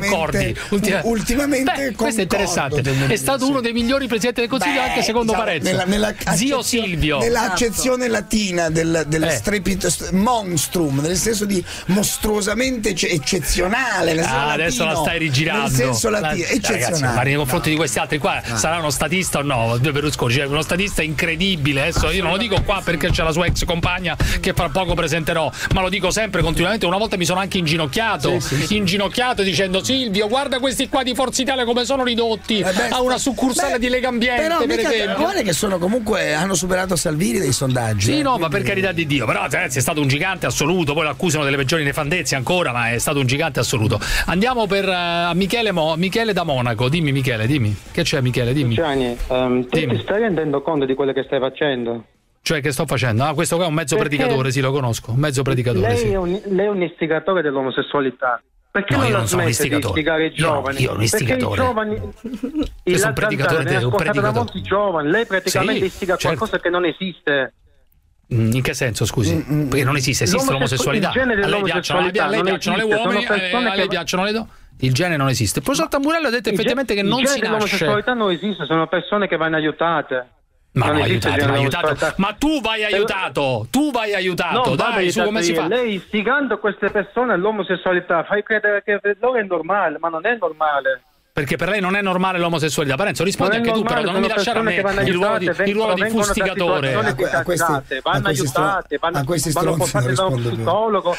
ultimamente questo è interessante, è stato uno dei migliori presidenti del Consiglio, anche secondo Parenzo, zio Silvio, nella accezione latina del strepito monstrum, nel senso di mostruosamente eccezionale, adesso la stai rigirando, nel senso latino, eccezionale. Ragazzi, ma nei confronti di questi altri qua sarà uno statista o no? Berlusconi, cioè uno statista incredibile. Adesso io non lo dico qua perché c'è la sua ex compagna che fra poco presenterò, ma lo dico sempre continuamente. Una volta mi sono anche inginocchiato dicendo: Silvio, guarda questi qua di Forza Italia come sono ridotti a una succursale di Lega Ambiente, però per esempio. Guarda che sono comunque, hanno superato Salvini dei sondaggi. Sì, no, ma per carità di Dio, però ragazzi, è stato un gigante assoluto. Poi lo accusano delle peggiori nefandezze ancora, ma è stato un gigante assoluto. Andiamo per Michele da Monaco. Dimmi Michele, dimmi. Che c'è Michele, dimmi. Gianni, ti stai rendendo conto di quello che stai facendo? Cioè, che sto facendo? Questo qua è un mezzo predicatore, sì, lo conosco. Un mezzo predicatore, lei sì. Lei è un istigatore dell'omosessualità. Perché non la smette di istigare i giovani? Io un istigatore. Perché i giovani, io sono un predicatore, è ascoltato da molti giovani. Lei praticamente istiga qualcosa che non esiste. In che senso, scusi? Perché non esiste l'omosessualità. A lei piacciono le uomini, a lei piacciono le donne. Il gene non esiste. Il professor Tamburello ha detto effettivamente che non si nasce. L'omosessualità non esiste, sono persone che vanno aiutate. Ma non aiutato. Ma tu vai aiutato. No, dai, su come si fa? Lei istigando queste persone all'omosessualità fai credere che per loro è normale, ma non è normale. Perché per lei non è normale l'omosessualità. Parenzo, rispondi anche tu, però non mi lasciare a me il ruolo di fustigatore. Vanno aiutate, vanno portate da uno psicologo,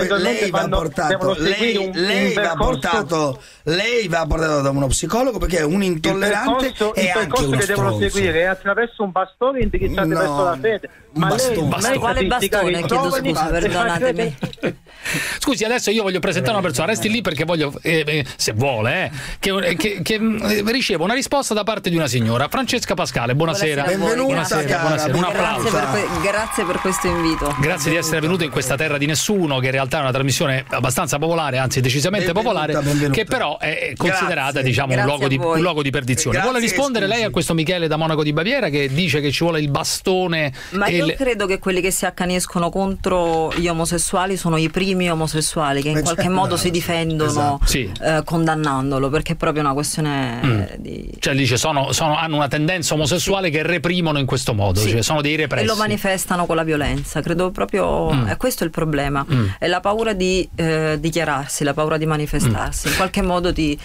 lei va portato da uno psicologo perché è un intollerante e anche uno stronzo. Il percorso che devono seguire è attraverso un bastone indirizzato verso la fede. Ma lei quale bastone? Chiedo scusa, perdonatemi. Scusi, adesso io voglio presentare una persona, resti lì perché voglio, se vuole, che ricevo una risposta da parte di una signora, Francesca Pascale. Buonasera. Benvenuta, buonasera. Un applauso. Grazie per questo invito. Grazie di essere venuto in questa terra di nessuno, che in realtà è una trasmissione abbastanza popolare, anzi decisamente popolare, che però è considerata un luogo di perdizione. Vuole rispondere lei a questo Michele da Monaco di Baviera che dice che ci vuole il bastone? Ma io credo che quelli che si accaniscono contro gli omosessuali sono i primi omosessuali che in qualche modo si difendono condannandolo, perché è proprio una questione di... Cioè dice hanno una tendenza omosessuale che reprimono in questo modo, cioè sono dei repressi. E lo manifestano con la violenza, credo proprio questo è il problema, è la paura di dichiararsi, la paura di manifestarsi, in qualche modo ti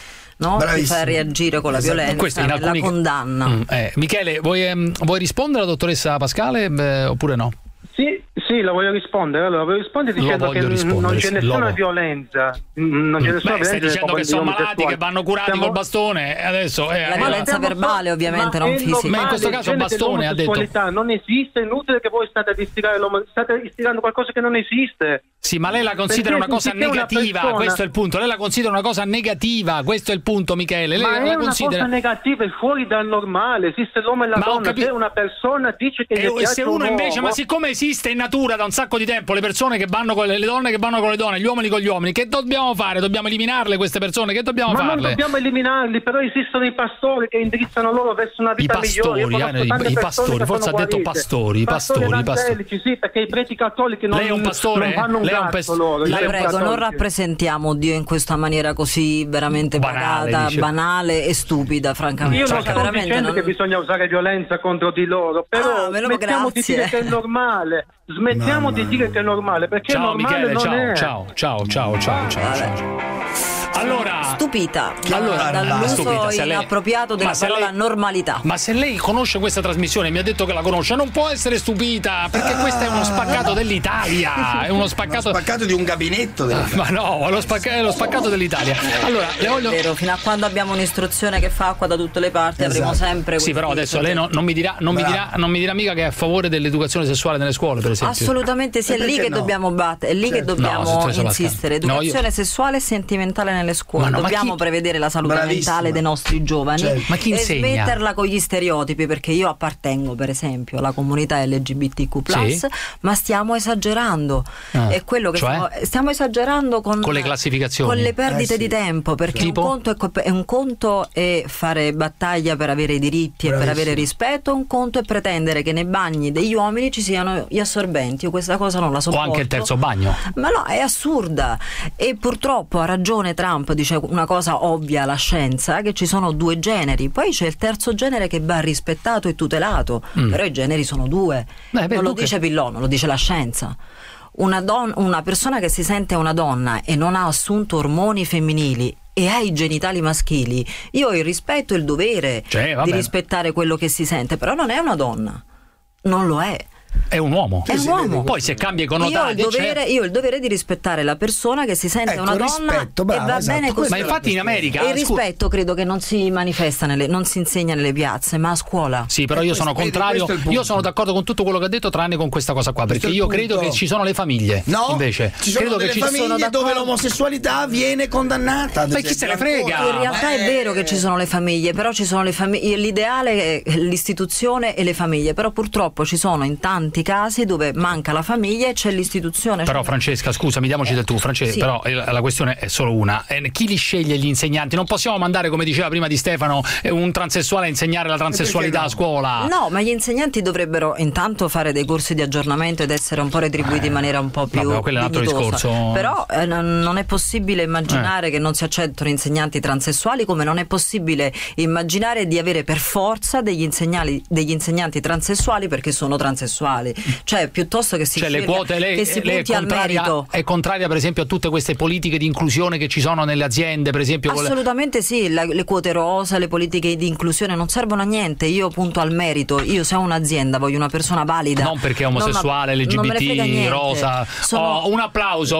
fa reagire con la violenza, la condanna. Michele, vuoi rispondere alla dottoressa Pascale oppure no? Sì, la voglio rispondere. Allora, voglio rispondere dicendo che non c'è nessuna violenza. Stai dicendo che sono malati che vanno curati col bastone. Adesso la violenza verbale, ovviamente, non fisica. Ma in questo caso bastone ha detto. Non esiste, è inutile che voi state istigando qualcosa che non esiste. Sì, ma lei la considera una cosa negativa, questo è il punto. Lei la considera una cosa negativa, questo è il punto, Michele. Lei ma la è una considera... cosa negativa, è fuori dal normale. Esiste l'uomo e la donna. Se una persona dice che gli se uno invece, ma siccome esiste in natura da un sacco di tempo le persone che vanno con le donne che vanno con le donne, gli uomini con gli uomini, che dobbiamo fare? Dobbiamo eliminarle queste persone? Che dobbiamo farle? Non dobbiamo eliminarli, però esistono i pastori che indirizzano loro verso una vita migliore. I pastori, forse ha detto pastori. I pastori evangelici, sì, perché i preti cattolici non, lei è un pastore? Non fanno un cazzo loro. La prego, non rappresentiamo Dio in questa maniera così veramente banale e stupida, francamente. Io non sto dicendo che bisogna usare violenza contro di loro, però smettiamo di dire che è normale. Smettiamo di dire che è normale, perché ciao, normale Michele, non è. Ciao. Stupita dall'uso inappropriato della parola normalità. Ma se lei conosce questa trasmissione, mi ha detto che la conosce, non può essere stupita, perché questo è uno spaccato dell'Italia. È uno spaccato di un gabinetto Ma no, è lo spaccato dell'Italia. Allora, le voglio... È vero, fino a quando abbiamo un'istruzione che fa acqua da tutte le parti, avremo sempre Sì, però adesso lei non mi dirà mica che è a favore dell'educazione sessuale nelle scuole, per esempio. Assolutamente sì, è lì che dobbiamo battere, è lì che dobbiamo insistere. Educazione sessuale e sentimentale nelle scuole. Dobbiamo prevedere la salute mentale dei nostri giovani ma chi insegna? E smetterla con gli stereotipi, perché io appartengo per esempio alla comunità LGBTQ+, ma stiamo esagerando. È quello che stiamo esagerando con le classificazioni, con le perdite di tempo, perché un conto è fare battaglia per avere i diritti e per avere rispetto, un conto è pretendere che nei bagni degli uomini ci siano gli assorbenti. Io questa cosa non la sopporto. O anche il terzo bagno. Ma no, è assurda. E purtroppo ha ragione Trump, dice una cosa ovvia alla scienza, che ci sono due generi, poi c'è il terzo genere che va rispettato e tutelato, però i generi sono due. Non lo dice Pillon, lo dice la scienza. Una persona che si sente una donna e non ha assunto ormoni femminili e ha i genitali maschili, io ho il rispetto e il dovere di rispettare quello che si sente, però non è una donna, non lo è. È un uomo. È un uomo. Poi se cambia i connotati. Io ho il dovere di rispettare la persona che si sente una donna e va bene così. Ma infatti in America il rispetto credo che non si manifesta non si insegna nelle piazze, ma a scuola. Sì, però io sono contrario. Io sono d'accordo con tutto quello che ha detto, tranne con questa cosa qua, perché io credo che ci sono le famiglie. No, invece ci sono delle famiglie dove l'omosessualità viene condannata. Ma chi se ne frega? In realtà è vero che ci sono le famiglie, però ci sono le famiglie. L'ideale è l'istituzione e le famiglie, però purtroppo ci sono in tanti casi dove manca la famiglia e c'è l'istituzione. Però Francesca, scusami, diamoci del tu, Francesca, però la questione è solo una. Chi li sceglie gli insegnanti? Non possiamo mandare, come diceva prima Di Stefano, un transessuale a insegnare la transessualità a scuola. No, ma gli insegnanti dovrebbero intanto fare dei corsi di aggiornamento ed essere un po' retribuiti in maniera un po' più quello è un altro discorso. Però non è possibile immaginare che non si accettano insegnanti transessuali, come non è possibile immaginare di avere per forza degli insegnanti transessuali perché sono transessuali. Cioè, piuttosto che si le quote, lei punti al merito. È contraria per esempio a tutte queste politiche di inclusione che ci sono nelle aziende, per esempio? Assolutamente sì, le quote rosa, le politiche di inclusione non servono a niente. Io punto al merito. Io se ho un'azienda voglio una persona valida. Non perché è omosessuale, LGBT, rosa. Un applauso.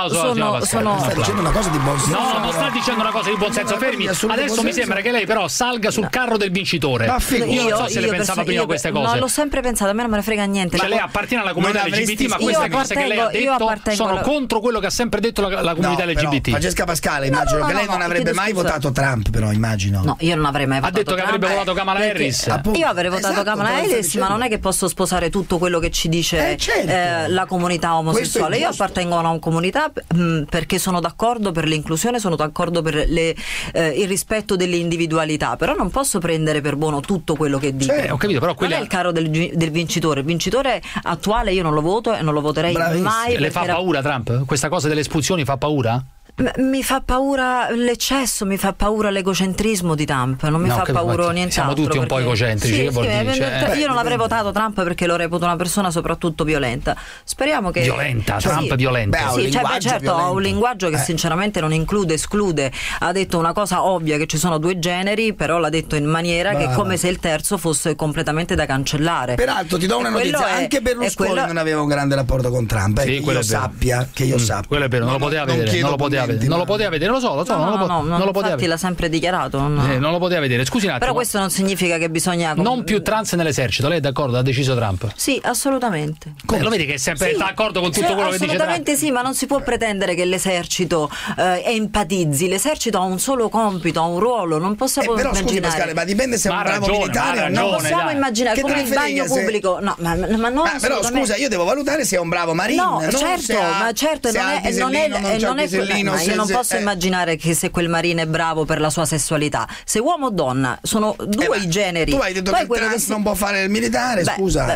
Sta dicendo una cosa di buon senso. No, non sta dicendo una cosa di buon senso. Fermi. Adesso mi sembra che lei però salga sul carro del vincitore. Io non so se le pensava prima queste cose. No, l'ho sempre pensato, a me non me ne frega niente. Lei appartiene alla comunità LGBT, ma queste cose che lei ha detto sono contro quello che ha sempre detto la comunità LGBT. Francesca Pascale, immagino che lei non avrebbe mai votato Trump, però immagino. No, io non avrei mai votato Trump. Ha detto che avrebbe votato Kamala Harris. Io avrei votato Kamala Harris, ma non è che posso sposare tutto quello che ci dice la comunità omosessuale. Io appartengo a una comunità perché sono d'accordo per l'inclusione, sono d'accordo per il rispetto delle individualità, però non posso prendere per buono tutto quello che dico. Ho capito, però non è il caro del vincitore. Il vincitore attuale io non lo voto e non lo voterei mai. Le fa paura Trump? Questa cosa delle espulsioni fa paura? Mi fa paura l'eccesso, mi fa paura l'egocentrismo di Trump, non mi fa paura nient'altro. Siamo tutti un po' egocentrici. Io non avrei votato Trump perché lo reputo una persona soprattutto violenta. Speriamo che. Violenta, Trump violento. Certo, ha un linguaggio che sinceramente non include, esclude. Ha detto una cosa ovvia, che ci sono due generi, però l'ha detto in maniera che è come se il terzo fosse completamente da cancellare. Peraltro ti do una notizia, anche Berlusconi non aveva un grande rapporto con Trump. Che io sappia. Quello è vero, non lo poteva vedere. Non lo poteva vedere, lo so, non lo poteva vedere. L'ha sempre dichiarato. Non lo poteva vedere. Scusi un attimo. Però questo non significa che bisogna. Non più trans nell'esercito, lei è d'accordo? Ha deciso Trump? Sì, assolutamente. Lo vedi che è sempre d'accordo con tutto quello che dice Trump? Assolutamente sì, ma non si può pretendere che l'esercito empatizzi. L'esercito ha un solo compito, ha un ruolo, non possiamo però immaginare. Scusi Pasquale, ma dipende se è un bravo militare o no. Non possiamo immaginare come il bagno pubblico. No, ma non però scusa, io devo valutare se è un bravo marine. No, certo, non è. Io non posso immaginare che se quel marine è bravo per la sua sessualità, se uomo o donna sono due i generi. Tu hai detto che il trans non può fare il militare, scusa.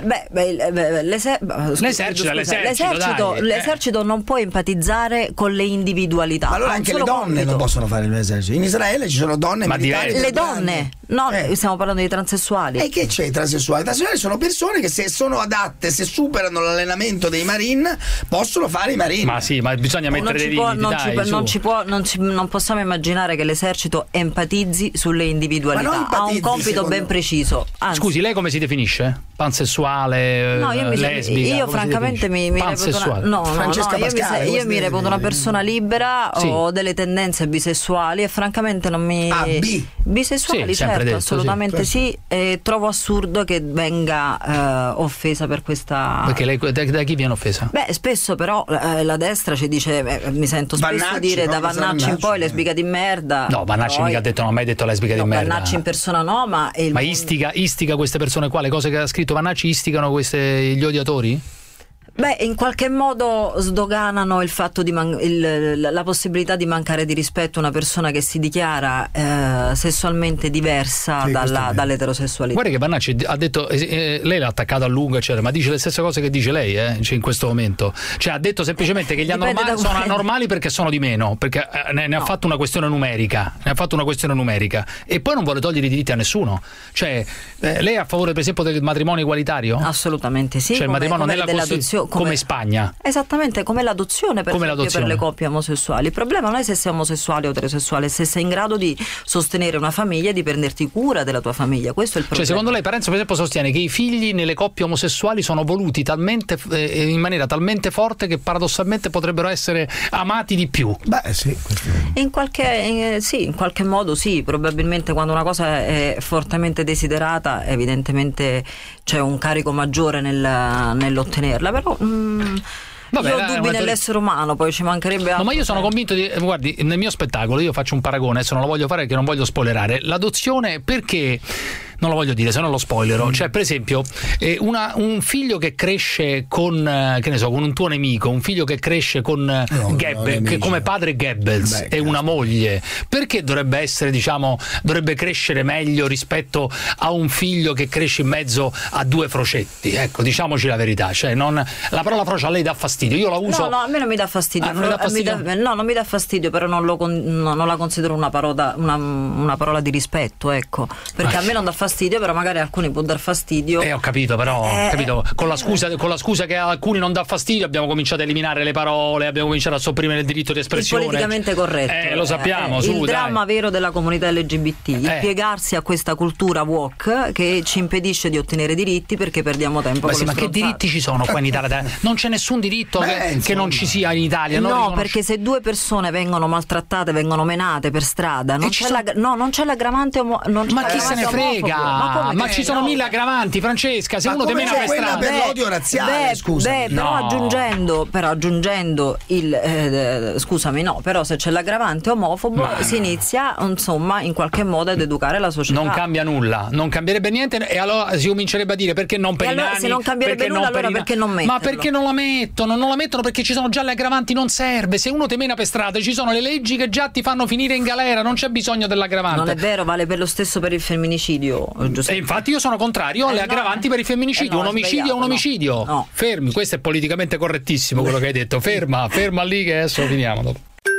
L'esercito non può empatizzare con le individualità. Allora anche le donne non possono fare l'esercito. In Israele ci sono donne militari. Le donne, no, stiamo parlando di transessuali. E che c'è i transessuali? I transessuali sono persone che se sono adatte, se superano l'allenamento dei marine, possono fare i marine. Ma sì, ma bisogna mettere dei limiti. non possiamo immaginare che l'esercito empatizzi sulle individualità, ha un compito ben preciso. Anzi, scusi, lei come si definisce? Pansessuale, lesbica? Io francamente mi reputo una persona libera, ho delle tendenze bisessuali e francamente non mi... Bisessuali, certo, detto, assolutamente sì, e trovo assurdo che venga offesa per questa... Perché lei da chi viene offesa? Beh, spesso però la destra ci dice, mi sento spesso dire da Vannacci in poi lesbica di merda. No, Vannacci mica non ha mai detto lesbica di merda. Vannacci in persona no, ma... istiga queste persone qua, le cose che ha scritto Vannacci istigano gli odiatori? Beh, in qualche modo sdoganano il fatto di la possibilità di mancare di rispetto a una persona che si dichiara sessualmente diversa dall'eterosessualità. Guarda che Vannacci ha detto, lei l'ha attaccato a lungo eccetera, ma dice le stesse cose che dice lei in questo momento, cioè ha detto semplicemente che gli anormali sono anormali perché sono di meno, perché ne ha fatto una questione numerica, e poi non vuole togliere i diritti a nessuno. Cioè lei è a favore per esempio del matrimonio egualitario? Assolutamente sì, cioè il matrimonio nella Costituzione come Spagna. Esattamente, come l'adozione per le coppie omosessuali. Il problema non è se sei omosessuale o eterosessuale, se sei in grado di sostenere una famiglia e di prenderti cura della tua famiglia. Questo è il problema. Cioè, secondo lei Parenzo per esempio sostiene che i figli nelle coppie omosessuali sono voluti talmente in maniera talmente forte che paradossalmente potrebbero essere amati di più? Beh sì, in qualche modo sì, probabilmente quando una cosa è fortemente desiderata evidentemente c'è un carico maggiore nell'ottenerla, però Vabbè, io ho dubbi nell'essere umano, poi ci mancherebbe altro. No, ma io sono convinto guardi, nel mio spettacolo io faccio un paragone, adesso non lo voglio fare perché non voglio spoilerare. L'adozione, perché non lo voglio dire, se no lo spoilerò. Cioè, per esempio, un figlio che cresce con con un tuo nemico, un figlio che cresce con che come padre Goebbels e una moglie, perché dovrebbe essere, dovrebbe crescere meglio rispetto a un figlio che cresce in mezzo a due frocetti? Ecco, diciamoci la verità, cioè la parola frocia a lei dà fastidio, io la uso. No, a me non mi dà fastidio. Non mi dà fastidio, però non la considero una parola di rispetto, ecco, perché a me non dà fastidio, però magari a alcuni può dar fastidio. Ho capito, però con la scusa che a alcuni non dà fastidio abbiamo cominciato a eliminare le parole, abbiamo cominciato a sopprimere il diritto di espressione. Il politicamente corretto. Lo sappiamo, il dramma vero della comunità LGBT, il piegarsi a questa cultura woke che ci impedisce di ottenere diritti perché perdiamo tempo. Ma che diritti ci sono qua in Italia? Non c'è nessun diritto che non ci sia in Italia. No, perché se due persone vengono maltrattate, vengono menate per strada, non c'è l'aggravante ma chi se ne frega? Ma ci sono 1000 aggravanti, Francesca. Se uno ti mena per strada per l'odio razziale, scusa. Però aggiungendo il però se c'è l'aggravante omofobo si inizia insomma in qualche modo ad educare la società. Non cambia nulla, non cambierebbe niente, e allora si comincerebbe a dire perché non per i nani, se non cambierebbe nulla, allora perché non metterlo? Ma perché non la mettono? Non la mettono perché ci sono già le aggravanti, non serve. Se uno ti mena per strada ci sono le leggi che già ti fanno finire in galera, non c'è bisogno dell'aggravante. Non è vero, vale per lo stesso per il femminicidio. E infatti io sono contrario alle aggravanti per il femminicidio. Un omicidio è un omicidio. No. Fermi, questo è politicamente correttissimo quello che hai detto. Ferma lì che adesso finiamo dopo.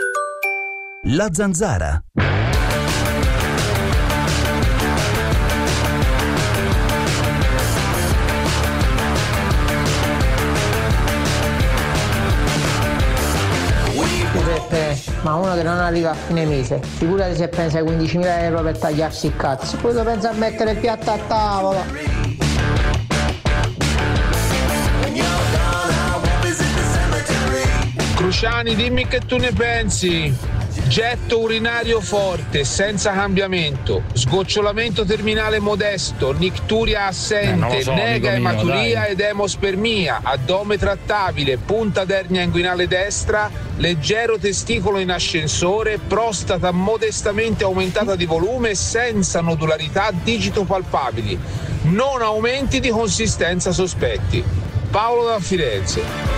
La Zanzara. Ma uno che non arriva a fine mese, figurati se pensa ai 15.000 euro per tagliarsi il cazzo, poi lo pensa a mettere il piatto a tavola. Cruciani, dimmi che tu ne pensi. Getto urinario forte, senza cambiamento, sgocciolamento terminale modesto, nicturia assente, nega ematuria ed emospermia, addome trattabile, punta d'ernia inguinale destra, leggero testicolo in ascensore, prostata modestamente aumentata di volume, senza nodularità, digito palpabili, non aumenti di consistenza sospetti. Paolo da Firenze.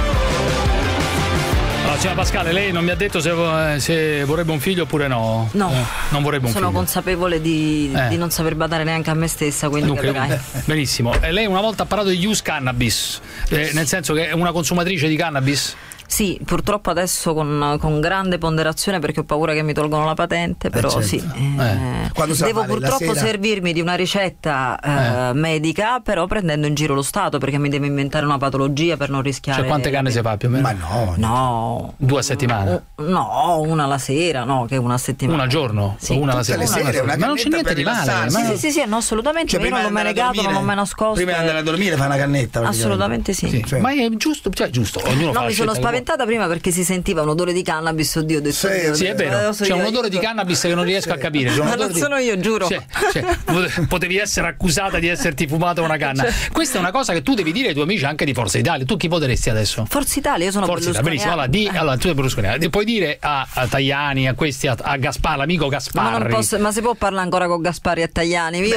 Signora Pascale, lei non mi ha detto se vorrebbe un figlio oppure no? No, non vorrebbe un figlio. Sono consapevole di non saper badare neanche a me stessa, quindi capirai. Benissimo. Lei una volta ha parlato di use cannabis, nel senso che è una consumatrice di cannabis? Sì, purtroppo adesso con grande ponderazione, perché ho paura che mi tolgono la patente, però certo. sì. Devo purtroppo servirmi di una ricetta medica, però prendendo in giro lo Stato, perché mi devo inventare una patologia per non rischiare. Cioè quante canne si fa più o meno? Ma no. 2 a settimana? No, una alla sera, no, che una settimana. Una al giorno? Sì. Una alla sera? Ma non c'è niente di male. Sì, no, assolutamente. Io non l'ho mai negato, non l'ho mai nascosto. Prima di andare a dormire fa una cannetta. Assolutamente sì. Cioè. Ma è giusto, ognuno fa. No, mi sono spaventata prima perché si sentiva un odore di cannabis. Oddio, ho detto sì, è vero. C'è un odore di cannabis che non riesco a capire. Ma non sono io, giuro. Potevi essere accusata di esserti fumata una canna. Questa è una cosa che tu devi dire ai tuoi amici anche di Forza Italia. Tu chi voteresti adesso? Forza Italia, io sono Berlusconiana. Benissimo, allora tu sei Berlusconiana. Puoi dire a Tajani, a questi, a Gasparri, l'amico Gasparri. Ma si può parlare ancora con Gasparri e Tajani? Io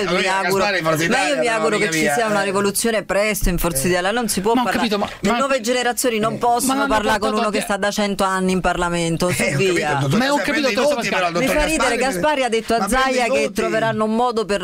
mi auguro che ci sia una rivoluzione presto in Forza Italia. Non si può parlare. Le nuove generazioni non possono parlare con uno che sta da 100 anni in Parlamento. Ma ho capito. Mi fa ridere. Gasparri ha detto a Zaia che troveranno un modo per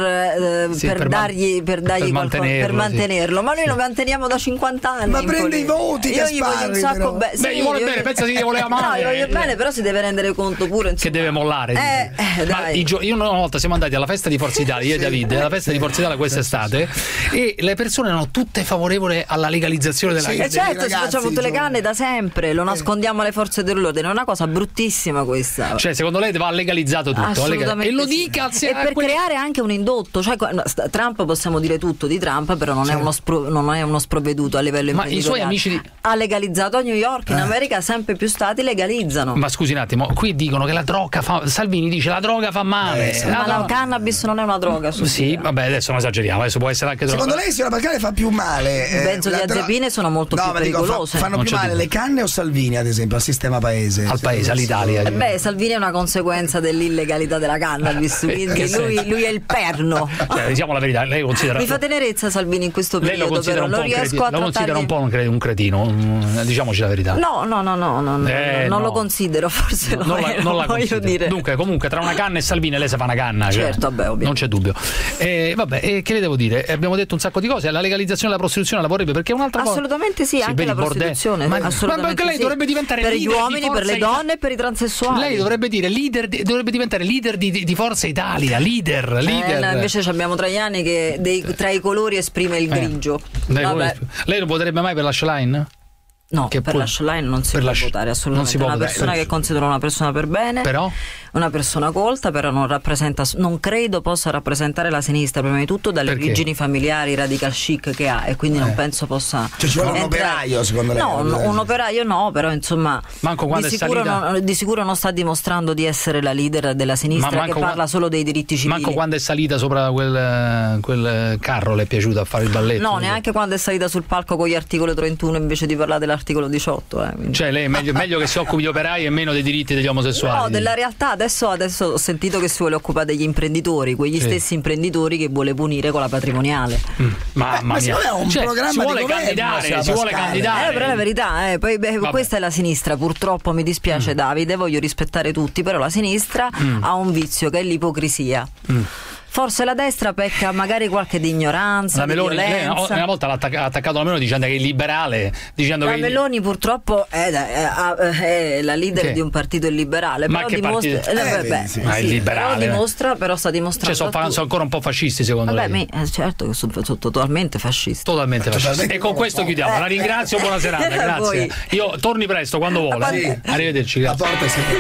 dargli per mantenerlo. Ma noi lo manteniamo da 50 anni. Ma prende i voti. Io gli voglio un sacco bene. Gli vuole bene, pensa che gli voleva male. No, gli voglio bene, però si deve rendere conto pure che deve mollare. Dai. Io una volta siamo andati alla festa di Forza Italia, io e Davide, alla festa di Forza Italia quest'estate, e le persone erano tutte favorevoli alla legalizzazione della canna. Certo, ci facciamo tutte le canne da sempre, lo nascondiamo alle forze dell'ordine, è una cosa bruttissima questa. Cioè, secondo lei va legalizzato tutto? Assolutamente. E lo dica e per creare anche un indotto, cioè Trump, possiamo dire tutto di Trump, però non è uno sprovveduto a livello imprenditoriale. Ma i suoi amici ha legalizzato a New York, in America sempre più stati legalizzano. Ma scusi un attimo, qui dicono che la droga fa, Salvini dice la droga fa male. Ma la cannabis non è una droga. Sì, vabbè, adesso non esageriamo, adesso può essere anche droga. Secondo lei, signora Pascale, fa più male? Benzodiazepine sono molto più pericolose. Fanno più male le canne o Salvini, ad esempio, al sistema paese? Al paese, all'Italia. Salvini è una conseguenza dell'illegalità della cannabis, quindi lui è il perno. Diciamo la verità, lei considera. Mi fa tenerezza Salvini in questo periodo, però non riesco a lo considera un po' un cretino, diciamoci la verità. No, non lo considero, forse non la voglio dire. Dunque, comunque, tra una canna e Salvini lei si fa una canna. Certo, ovviamente. Non c'è dubbio. Che le devo dire? Abbiamo detto un sacco di cose. La legalizzazione della prostituzione la vorrebbe, perché è un'altra cosa. Assolutamente sì, anche la prostituzione. Assolutamente lei dovrebbe diventare per leader gli uomini, per le donne e per i transessuali. Lei dovrebbe diventare leader di Forza Italia. Leader. Invece abbiamo Tajani che tra i colori esprime il grigio. Lei non voterebbe mai per la Schlein? No, per la Schlein non si può votare assolutamente. Una persona che considero una persona per bene, però una persona colta, però non credo possa rappresentare la sinistra, prima di tutto dalle origini familiari radical chic che ha, e quindi non penso possa. Cioè ci vuole un operaio, secondo lei? No, un operaio no, però insomma di sicuro non sta dimostrando di essere la leader della sinistra, che parla solo dei diritti civili. Manco quando è salita sopra quel carro le è piaciuto a fare il balletto? No, neanche quando è salita sul palco con gli articoli 31 invece di parlare dell'articolo 18. Cioè lei è meglio che si occupi di operai e meno dei diritti degli omosessuali? No, della realtà. Adesso ho sentito che si vuole occupare degli imprenditori, quegli stessi imprenditori che vuole punire con la patrimoniale. Mamma mia, è un programma si vuole candidare. Però è la verità, poi questa è la sinistra, purtroppo mi dispiace Davide, voglio rispettare tutti, però la sinistra ha un vizio che è l'ipocrisia. Forse la destra pecca magari qualche di ignoranza, la Meloni, di violenza. Una volta ha attaccato la Meloni dicendo che è liberale, Meloni purtroppo è la leader di un partito illiberale. Ma però che è liberale? Però sta dimostrando. Sono ancora un po' fascisti, secondo lei? Certo che sono totalmente fascisti. E con questo chiudiamo. La ringrazio, buona serata, grazie. Io torni presto quando vuole. Arrivederci. La porta è sempre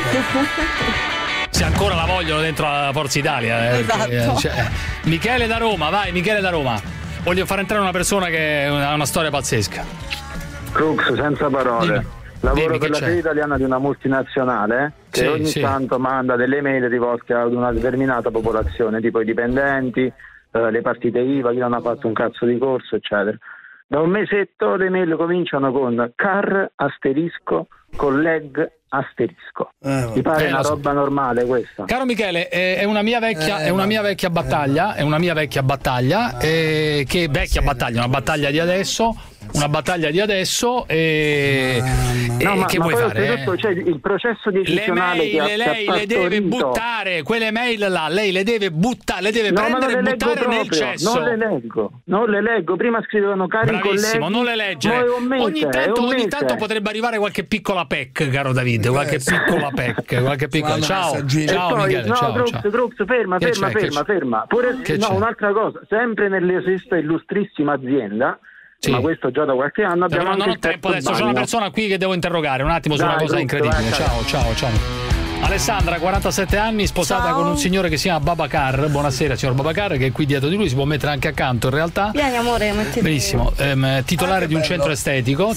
se ancora la vogliono dentro la Forza Italia. Michele da Roma, vai Michele da Roma. Voglio far entrare una persona che ha una storia pazzesca. Crux, senza parole. Lavoro per la sede italiana di una multinazionale che ogni tanto manda delle email rivolte ad una determinata popolazione, tipo i dipendenti, le partite IVA, chi non ha fatto un cazzo di corso, eccetera. Da un mesetto le mail cominciano con car asterisco colleg asterisco. Mi pare una roba normale questa? Caro Michele, è una mia vecchia battaglia, una battaglia di adesso, una battaglia di adesso e che vuoi fare? C'è il processo decisionale lei le deve buttare, quelle mail là, lei le deve buttare, le deve prendere e buttare nel cesso. Non le leggo, prima scrivevano cari Bravissimo, colleghi. non le leggere. Ogni tanto potrebbe arrivare qualche piccola PEC, caro Davide, qualche piccola PEC, ciao Michele, ciao. Crux, ferma. Un'altra cosa, sempre nelle stessa illustrissima azienda. Sì. Ma questo già da qualche anno abbiamo non ho tempo adesso, c'è una persona qui che devo interrogare un attimo su una cosa incredibile. Ciao. Alessandra, 47 anni, sposata con un signore che si chiama Babacar. Buonasera, signor Babacar, che è qui dietro di lui, si può mettere anche accanto in realtà. Vieni amore, mettiti. Benissimo, titolare di un centro estetico,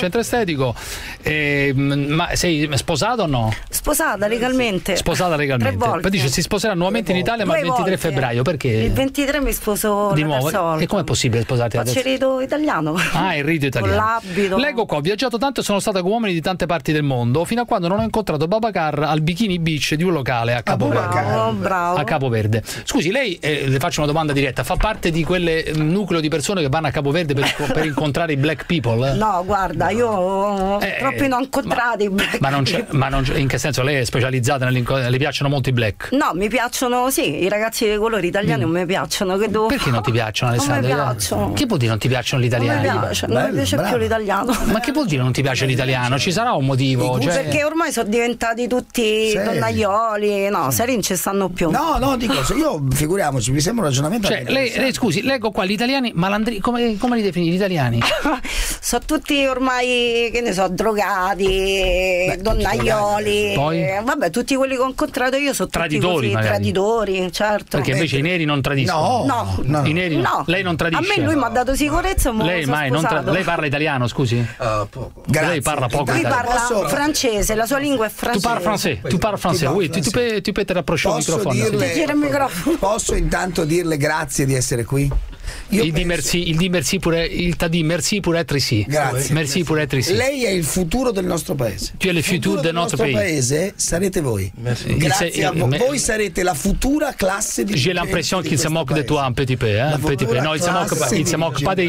ma sei sposata o no? Sposata legalmente. 3 volte. Poi dice si sposerà nuovamente in Italia, ma il 23 febbraio, perché? Il 23 mi sposo di nuovo. E com'è possibile sposarti adesso? Faccio il rito italiano. Il rito italiano. Con l'abito. Leggo qua, ho viaggiato tanto e sono stata con uomini di tante parti del mondo, fino a quando non ho incontrato Babacar al Bikini Beach di un locale a Capoverde. Bravo. A Capoverde. Scusi, lei le faccio una domanda diretta, fa parte di quel nucleo di persone che vanno a Capoverde per incontrare i black people? No, guarda, io troppi non ho incontrati i black ma non in che senso? Lei è specializzata le piacciono molto i black? No, mi piacciono i ragazzi dei colori italiani non mi piacciono. Perché non ti piacciono, Alessandra? Non mi piacciono. Che vuol dire non ti piacciono gli italiani? Non mi piace più l'italiano. Ma che vuol dire non ti piace l'italiano? Ci sarà un motivo? Perché ormai sono diventati tutti donnaioli, seri non ci stanno più. No, dico, io figuriamoci, mi sembra un ragionamento. Lei scusi, leggo qua gli italiani malandri, come li definì gli italiani? Sono tutti ormai, che ne so, drogati, donnaioli. Poi? Vabbè, tutti quelli che ho incontrato io sono traditori, tutti traditori, certo. Perché invece i neri non tradiscono. No. I neri no. Lei non tradisce. A me lui mi ha dato sicurezza, lei mai lei parla italiano, scusi? Poco. Lei parla poco. Lui parla francese, la sua lingua è francese. Tu parli francese. Oui, tu peux te rapprocher il microfono. Posso intanto dirle grazie di essere qui? Il dit merci pour être ici. Grazie. Merci pour être ici. Lei è il futuro del nostro paese. Tu es le futur del nostro paese, sarete voi. Merci. Grazie a voi. Voi sarete la futura classe di J'ai l'impression qu'il se moque de toi un petit peu, un petit peu. No, il se moque pas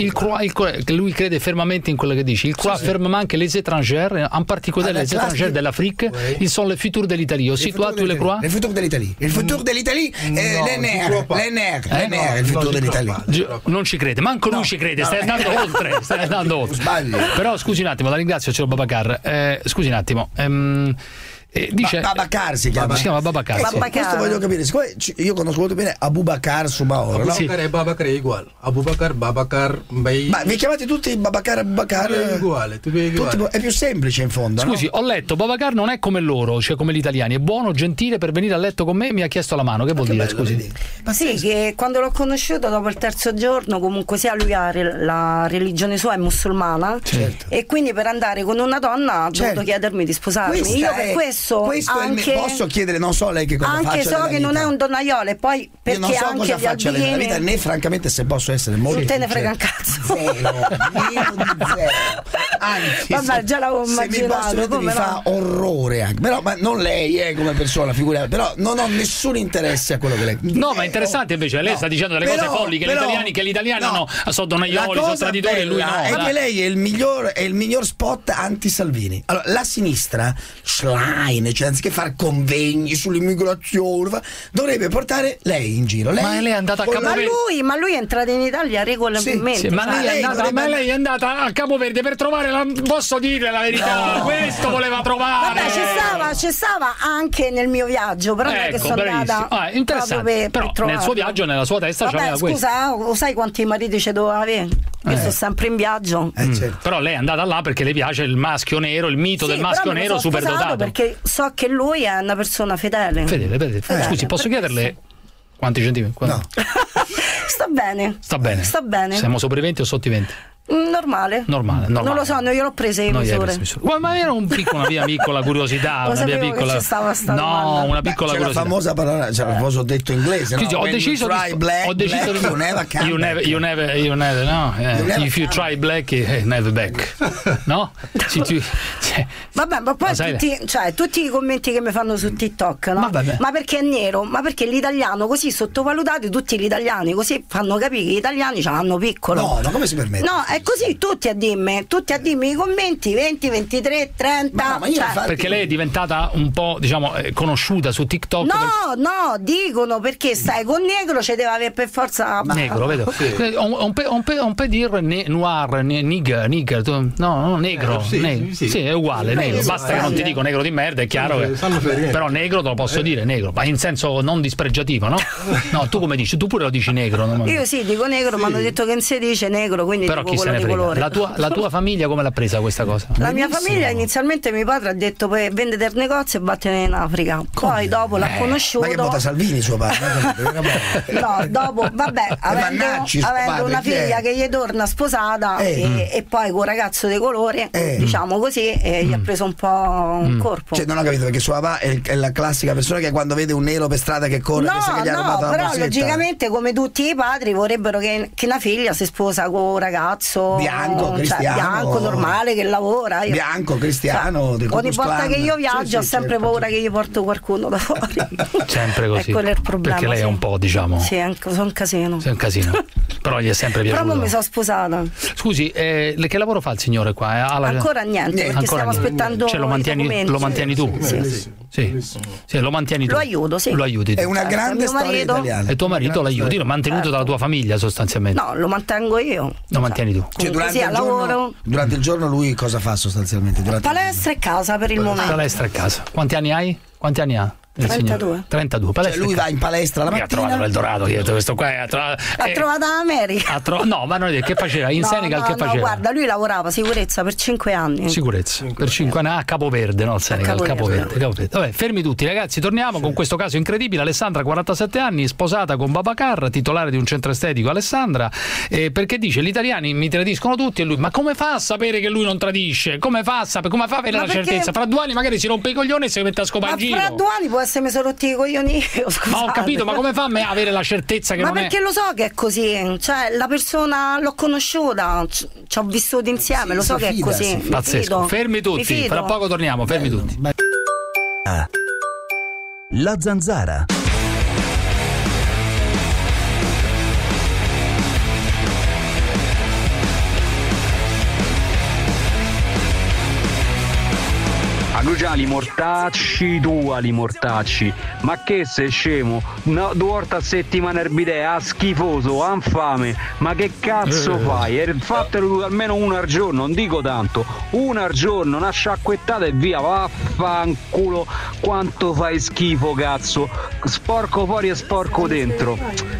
lui crede fermamente in quello che dice. Il croit fermement que les étrangers, en particulier les étrangers de l'Afrique, ils sont le futur de l'Italie. Aussi toi tu le crois? Le futur de l'Italie. Il futur de l'Italie è l'ENER, il futur dell'Italia. Non ci crede, manco lui ci crede, stai andando oltre. Sbagli. Però scusi un attimo, la ringrazio, signor Babacar. Scusi un attimo. Dice Babacar si chiama. Si chiama Babacar. Questo voglio capire. Io conosco molto bene Abubakar Subaor. Abubakar e Babacar è uguale. Abubakar, Babacar, Mbay. Ma vi chiamate tutti Babacar? È uguale. È più semplice in fondo. Scusi, ho letto Babacar non è come loro, cioè come gli italiani. È buono, gentile, per venire a letto con me mi ha chiesto la mano. Che vuol dire? Scusi. Ma sì, che quando l'ho conosciuto dopo il terzo giorno, comunque sia lui ha la religione sua è musulmana. Certo. E quindi per andare con una donna ha dovuto chiedermi di sposarmi. Io per questo anche, posso chiedere, non so lei che cosa faccia. Anche so che non è un donnaiolo, e poi perché io non so anche cosa faccia nella vita, né francamente se posso essere molto te ne frega un cazzo. Zero. Anzi, vabbè, già l'avevo immaginato, mi fa orrore anche. Però ma non lei come persona, figurati, però non ho nessun interesse a quello che lei. No, ma è interessante invece, lei sta dicendo delle cose folli che gli italiani sono donnaioli, sono traditori e lui no. È che lei è il miglior spot anti-Salvini. Allora, la sinistra, Schlein, cioè anziché fare convegni sull'immigrazione, dovrebbe portare lei in giro. Ma lei è andata a Capoverde. Ma lui è entrato in Italia regolarmente. Sì, ma lei è andata a Capoverde per trovare posso dire la verità, questo voleva trovare. Vabbè, ci stava anche nel mio viaggio, però non è che sono andata interessante. Però nel suo viaggio, nella sua testa c'aveva questo. Scusa, sai quanti mariti ci dovevo avere? Io sto sempre in viaggio. Certo. Però lei è andata là perché le piace il maschio nero, il mito del maschio nero superdotato. Perché so che lui è una persona fedele. Scusi, posso chiederle quanti centimetri? No. Sta bene. Siamo sopra i 20 o sotto i 20? Normale. Non lo so, non gliel'ho prese le misure. Ma era una piccola curiosità. Una piccola curiosità. La famosa parola, il famoso detto inglese. Ho deciso if you try black, never back. No? Vabbè, ma poi tutti i commenti che mi fanno su TikTok, no? Ma perché è nero? Ma perché l'italiano così sottovalutato, tutti gli italiani così fanno capire che gli italiani ce l'hanno piccolo. No, come si permette? No, È così, tutti a dimmi i commenti, 20, 23, 30. Perché lei è diventata un po', diciamo, conosciuta su TikTok. No, dicono perché stai con negro, ci deve avere per forza. Negro, vedo. Un po' dire noir, nigger, no, negro. Sì, è uguale, negro. Basta che non ti dico negro di merda, è chiaro che. Però negro te lo posso dire, negro, ma in senso non dispregiativo, no? No, tu come dici? Tu pure lo dici negro. No? Io sì, dico negro, ma hanno detto che non si dice negro, quindi però dico chi se ne frega. Colore. La tua famiglia come l'ha presa questa cosa? La mia famiglia inizialmente mio padre ha detto poi vendete il negozio e vattene in Africa. Poi dopo l'ha conosciuto. Ma che vota Salvini suo padre? No, dopo, vabbè, avendo una figlia che gli torna sposata e poi con un ragazzo di colore, diciamo così, gli ha preso un po' un corpo. Cioè non ho capito, perché suo papà è la classica persona che quando vede un nero per strada che corre pensa che gli ha rubato la però borsetta. Logicamente come tutti i padri vorrebbero che una figlia si sposa con un ragazzo bianco, cristiano, bianco, normale, che lavora. Bianco, cristiano, ogni volta che io viaggio ho sempre paura che gli porto qualcuno da fuori. Sempre così. Quello è il problema. Perché lei è un po', diciamo. Sì, sono un casino. Sei un casino. Però gli è sempre piaciuto. Però mi sono sposata. Scusi, che lavoro fa il signore qua? Ancora niente, perché stiamo aspettando. Cioè lo mantieni tu? Sì, lo mantieni tu. Lo aiuto, sì. Lo aiuti. È una grande storia italiana. E tuo marito lo aiuti, l'ho mantenuto dalla tua famiglia sostanzialmente. No, lo mantengo io. Lo mantieni tu. Cioè, durante il giorno lui cosa fa sostanzialmente? Palestra e casa per il momento. Palestra e casa. Quanti anni hai? Quanti anni ha? 32. Cioè lui va in palestra la mattina. Ha trovato l'Eldorado, questo qua ha trovato l'America. No, ma non è che faceva in Senegal, che faceva? No, guarda, lui lavorava sicurezza per 5 anni. Sicurezza per 5 anni a Capoverde, no, il Senegal, Capoverde. Vabbè, fermi tutti ragazzi, torniamo con questo caso incredibile. Alessandra, 47 anni, sposata con Babacar, titolare di un centro estetico. Alessandra, perché dice gli italiani mi tradiscono tutti, e lui ma come fa a sapere che lui non tradisce? Come fa a avere la certezza? Fra 2 anni magari si rompe i coglioni e si mette a scopare in giro. Fra 2 anni può essere mi sono rotti i coglioni io, ma ho capito, ma come fa a me avere la certezza che ma non perché lo so che è così, cioè la persona l'ho conosciuta, ci ho vissuto insieme, lo so che è così. Pazzesco. Fermi tutti, fra poco torniamo, fermi tutti. La Zanzara. Cruciali mortacci, ma che sei scemo? 2 volte a settimana erbidea, schifoso, infame, ma che cazzo fai? Fatelo almeno 1 al giorno, non dico tanto, 1 al giorno, una sciacquettata e via, vaffanculo, quanto fai schifo cazzo, sporco fuori e sporco dentro,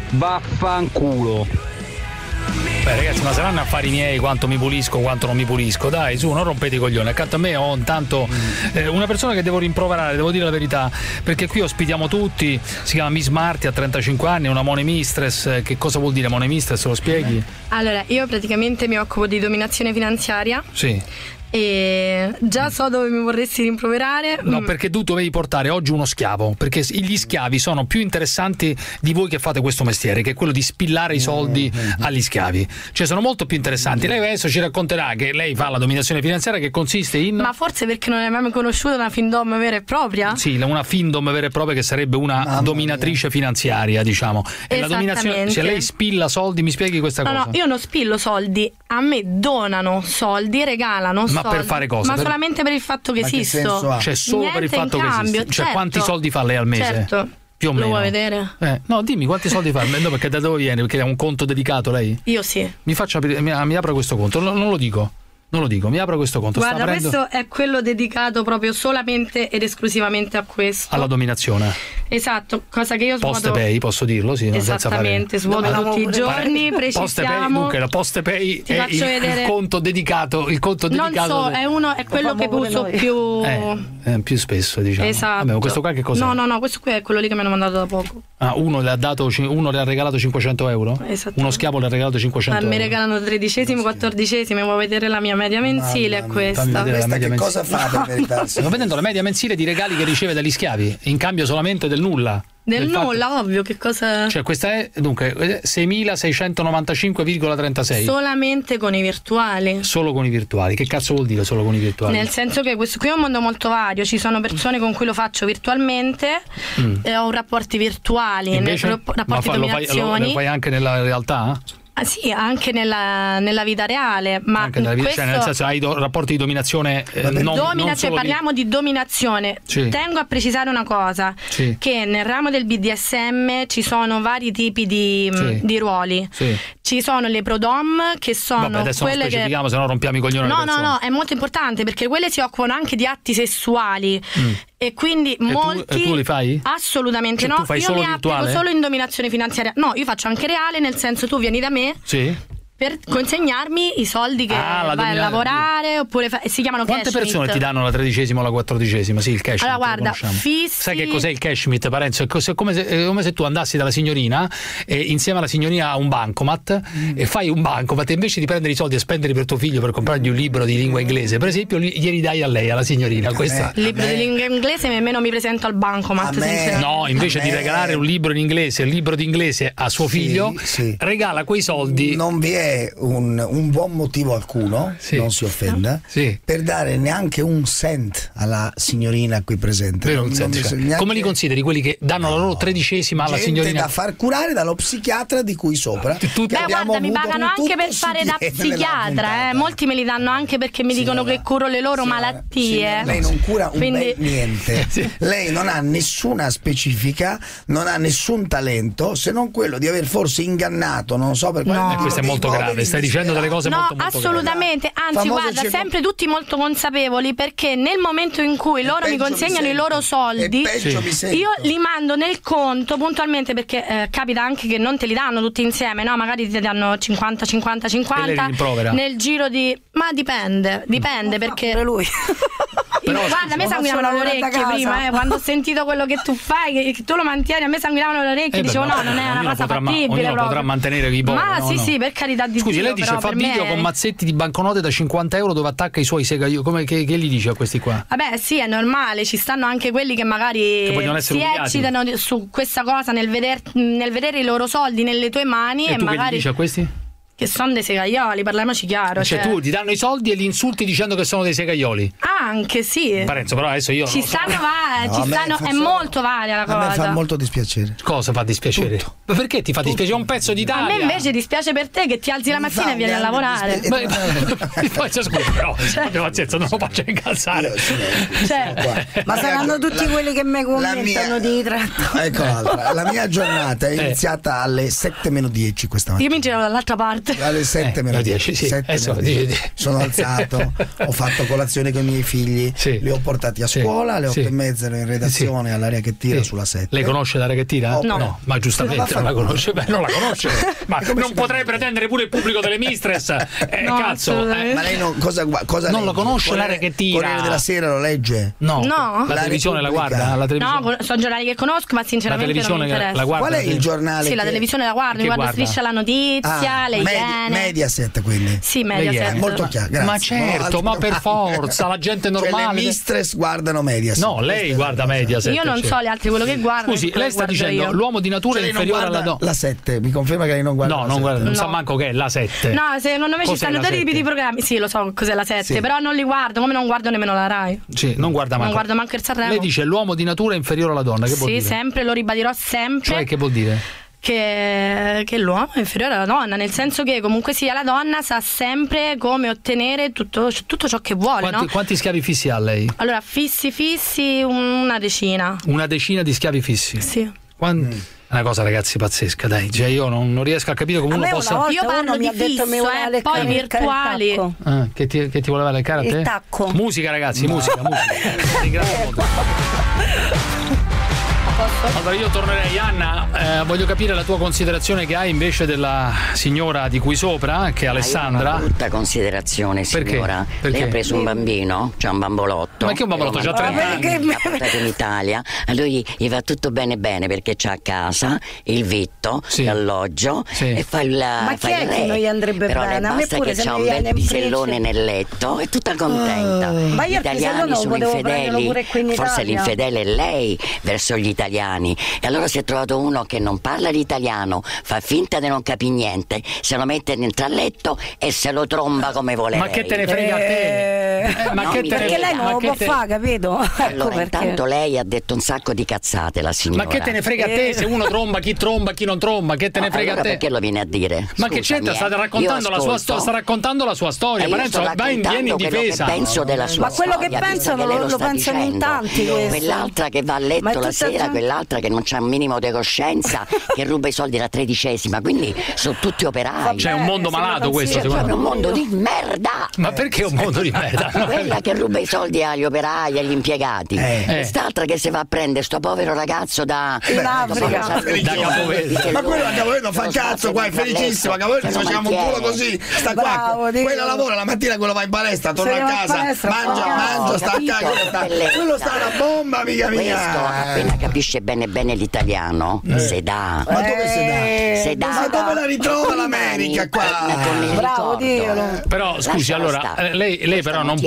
vaffanculo. Beh ragazzi, ma saranno affari miei quanto mi pulisco, quanto non mi pulisco, dai su, non rompete i coglioni. Accanto a me ho intanto una persona che devo rimproverare, devo dire la verità, perché qui ospitiamo tutti, si chiama Miss Marti, ha 35 anni, è una money mistress. Che cosa vuol dire money mistress, lo spieghi? Allora, io praticamente mi occupo di dominazione finanziaria. Sì. E già so dove mi vorresti rimproverare. No, perché tu dovevi portare oggi uno schiavo, perché gli schiavi sono più interessanti di voi che fate questo mestiere, che è quello di spillare i soldi agli schiavi, cioè sono molto più interessanti. Lei adesso ci racconterà che lei fa la dominazione finanziaria, che consiste in... Ma forse perché non hai mai conosciuto una findom vera e propria? Sì, una findom vera e propria, che sarebbe una dominatrice finanziaria, diciamo. E la dominazione, se lei spilla soldi, mi spieghi questa cosa? No, io non spillo soldi, a me donano soldi, regalano soldi. Ma per fare cosa? Ma solamente per il fatto che esisto. Cioè solo niente per il fatto che esisti. Cioè certo. Quanti soldi fa lei al mese? Certo. Più o meno. Lo vuoi vedere? No, dimmi quanti soldi fa. No, perché da dove viene? Perché è un conto dedicato lei? Io sì. Mi faccia mi apra questo conto. Non lo dico. Mi apro questo conto. Guarda, questo è quello dedicato proprio solamente ed esclusivamente a questo. Alla dominazione. Esatto, cosa che io svuoto. PostePay, posso dirlo? Sì, esattamente, svuoto tutti i giorni, precisiamo. Dunque, la PostePay è il conto dedicato. Il conto dedicato. Non so, è quello che uso più spesso, diciamo. Esatto. Vabbè, questo qua che cos'è? No, questo qui è quello lì che mi hanno mandato da poco. Uno le ha regalato 500 euro? Esatto. Uno schiavo le ha regalato 500 euro. Mi regalano 13esimi, 14esimi, vuoi vedere la mia media mensile? È questa. Che cosa fa per verità? Sto vedendo la media mensile di regali che riceve dagli schiavi, in cambio solamente del nulla. Del nulla, ovvio, che cosa... Cioè questa è, dunque, 6.695,36. Solamente con i virtuali. Solo con i virtuali. Che cazzo vuol dire solo con i virtuali? Nel senso che questo qui è un mondo molto vario, ci sono persone con cui lo faccio virtualmente, ho rapporti virtuali, invece, rapporti dominazioni. Lo fai anche nella realtà? Sì, anche nella vita reale, ma anche nella vita, nel senso hai rapporti di dominazione, parliamo di dominazione. Sì. Tengo a precisare una cosa, sì, che nel ramo del BDSM ci sono vari tipi di ruoli. Sì. Ci sono le prodom, che sono adesso quelle non specifichiamo, se no rompiamo i coglioni. No, è molto importante, perché quelle si occupano anche di atti sessuali. E quindi molti. Tu li fai? Assolutamente, cioè, no. Tu fai io solo mi applico virtuale? Solo in dominazione finanziaria. No, io faccio anche reale, nel senso tu vieni da me. Sì. Per consegnarmi i soldi che vai a lavorare, oppure si chiamano cash. Quante persone ti danno la 13ª o la 14ª? Sì, il cash. Allora guarda, fissi. Sai che cos'è il cash meet, Parenzo? È come se tu andassi dalla signorina e insieme alla signorina a un bancomat e fai un bancomat, e invece di prendere i soldi e spenderli per tuo figlio per comprargli un libro di lingua inglese, per esempio, glieli dai a lei, alla signorina. Libro di lingua inglese, nemmeno mi presento al bancomat. No, invece di regalare un libro in inglese, il libro di inglese a suo figlio, regala quei soldi. Non vi è un buon motivo alcuno, non si offenda, per dare neanche un cent alla signorina qui presente. Come li consideri quelli che danno la loro 13ª alla signorina? Da far curare dallo psichiatra di cui sopra. Guarda, mi pagano anche per fare da psichiatra, molti me li danno anche perché mi dicono che curo le loro malattie. Lei non cura bel niente. Lei non ha nessuna specifica, non ha nessun talento, se non quello di aver forse ingannato, non so per quale questo è molto grave. Stai dicendo delle cose molto assolutamente gravi. Anzi, guarda, sempre tutti molto consapevoli, perché nel momento in cui loro mi consegnano i loro soldi, io li mando nel conto puntualmente, perché capita anche che non te li danno tutti insieme, no? Magari ti danno 50 nel giro di... Ma dipende perché lui. Guarda, a me sanguinavano le orecchie prima, quando ho sentito quello che tu fai, che tu lo mantieni, a me sanguinavano le orecchie, dicevo no, non è una cosa fattibile. Potrà mantenere i poveri. Ma sì, per carità di Dio. Scusi, lei dice fa video con mazzetti di banconote da €50 dove attacca i suoi segaioli. Che gli dice a questi qua? Vabbè, sì, è normale, ci stanno anche quelli che magari si eccitano su questa cosa nel vedere i loro soldi nelle tue mani, e tu magari che gli dici a questi? Che sono dei segaioli, parliamoci chiaro. Cioè tu ti danno i soldi e li insulti dicendo che sono dei segaioli? Anche sì. Parenzo, però adesso io è molto varia la cosa. A me fa molto dispiacere. Cosa fa dispiacere? Ma perché ti fa dispiacere? Un pezzo d'Italia. A me invece dispiace per te che ti alzi la mattina e vieni a lavorare. Poi scusa, però non lo faccio incazzare. Ma saranno tutti quelli che mi commentano di tratto. Ecco l'altra. La mia giornata è iniziata alle 7:10 questa mattina. Io mi giravo dall'altra parte. Alle 7:10. Sono alzato, ho fatto colazione con i miei figli, li ho portati a scuola, alle 8:30 ero in redazione all'Aria che tira sulla 7. Lei conosce l'Aria che tira? No, ma giustamente non la conosce. Non la conosce. Ma non potrei pretendere pure il pubblico delle Mistress. Cazzo. Ma lei cosa non lo conosce l'Aria che tira? Corriere della Sera lo legge? No. La televisione la guarda? No, sono giornali che conosco, ma sinceramente non mi interessa. Qual è il giornale? Sì, la televisione la guardo, mi guardo Striscia la Notizia, le Mediaset, quindi. Sì, Mediaset. Molto chiaro, grazie. Ma certo, ma per forza, la gente normale. Cioè, le Mistress guardano Mediaset. No, lei guarda Mediaset. Io non so gli altri quello che guarda. Scusi, lei sta dicendo l'uomo di natura è inferiore alla donna. La 7, mi conferma che lei non guarda? No, non guarda, non sa manco che è la 7. No, secondo me ci stanno due tipi di programmi. Sì, lo so cos'è la 7, però non li guardo, come non guardo nemmeno la Rai. Sì, non guarda manco. Non guardo manco il Sanremo. Lei dice l'uomo di natura è inferiore alla donna, che vuol dire? Sì, sempre, lo ribadirò sempre. Cioè, che vuol dire? Che l'uomo è inferiore alla donna, nel senso che comunque sia la donna sa sempre come ottenere tutto ciò che vuole. Quanti schiavi fissi ha lei? Allora, fissi una decina. Una decina di schiavi fissi? Sì. Una cosa, ragazzi, pazzesca, dai. Cioè, io non riesco a capire come uno possa. Io parlo di fisso, poi virtuali. Che ti voleva leccare a te? Il tacco. Musica, ragazzi, musica. Ringrazio molto. Allora io tornerei, Anna, voglio capire la tua considerazione che hai invece della signora di qui sopra, che è Alessandra. Una brutta considerazione, signora. Perché? Lei ha preso un bambino, c'ha un bambolotto. Ma che un bambolotto? C'ha 30 anni. L'ha portato in Italia, a lui gli va tutto bene perché c'ha a casa il vitto, l'alloggio e fa il Ma chi è che non gli andrebbe però bene? Però basta che c'ha un bel pisellone nel letto, è tutta contenta. Ma io gli italiani sono infedeli, pure qui in forse Italia. l'infedele è lei verso gli italiani. italiani. E allora si è trovato uno che non parla l'italiano, fa finta di non capire niente, se lo mette dentro al letto e se lo tromba come vuole. Ma che te ne frega a te? Ma che perché lei non lo può fare, capito? Allora, intanto lei ha detto un sacco di cazzate, la signora. Ma che te ne frega a te se uno tromba, chi non tromba? Che te ne frega allora a te? Perché lo viene a dire? Ma che c'entra? Sta raccontando la sua storia. Ma vieni in difesa. Penso della sua ma quello storia, che pensano lo pensano in tanti. Quell'altra che va a letto la sera, quell'altra che non c'ha un minimo di coscienza, che ruba i soldi la 13ª, quindi sono tutti operai. C'è un mondo malato questo, secondo me. È un mondo di merda. Ma perché un mondo di merda? Quella che ruba i soldi agli operai, agli impiegati. Quest'altra che si va a prendere sto povero ragazzo da Capoverde. Ma quello a Capoverde fa cazzo qua, è felicissimo. A Capoverde facciamo un culo così, sta qua. Quella lavora la mattina, quello va in palestra, torna a casa, mangia, sta a casa. Quello sta una bomba, amica mia. Questo appena capisce bene l'italiano, se dà. Ma dove se dà? Se dà. Ma dove la ritrova l'America qua? Bravo, Dio. Però scusi, allora lei però non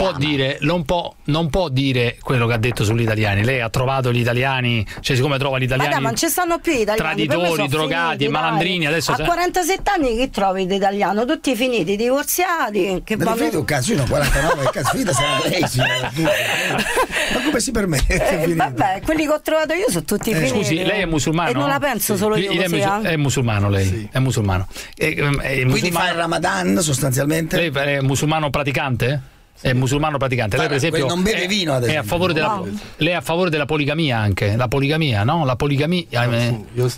può dire quello che ha detto sugli italiani. Lei ha trovato gli italiani, cioè siccome trova gli italiani, ma non ci stanno più italiani, traditori, drogati, malandrini. Adesso a 47 anni che trovi di italiano? Tutti finiti, divorziati. Che ma finito un cazzo, io 49, che cazzo finita sarà lei, signora. Ma come si permette? Vabbè, quelli che ho trovato io sono tutti finiti. Scusi, lei è musulmano? E non la penso solo io così, è musulmano lei? Sì. È musulmano. Quindi fa il Ramadan sostanzialmente? Lei è musulmano praticante? È musulmano praticante. Lei per esempio non beve vino adesso. È a favore della lei è a favore della poligamia anche. La poligamia, no? La poligamia. Io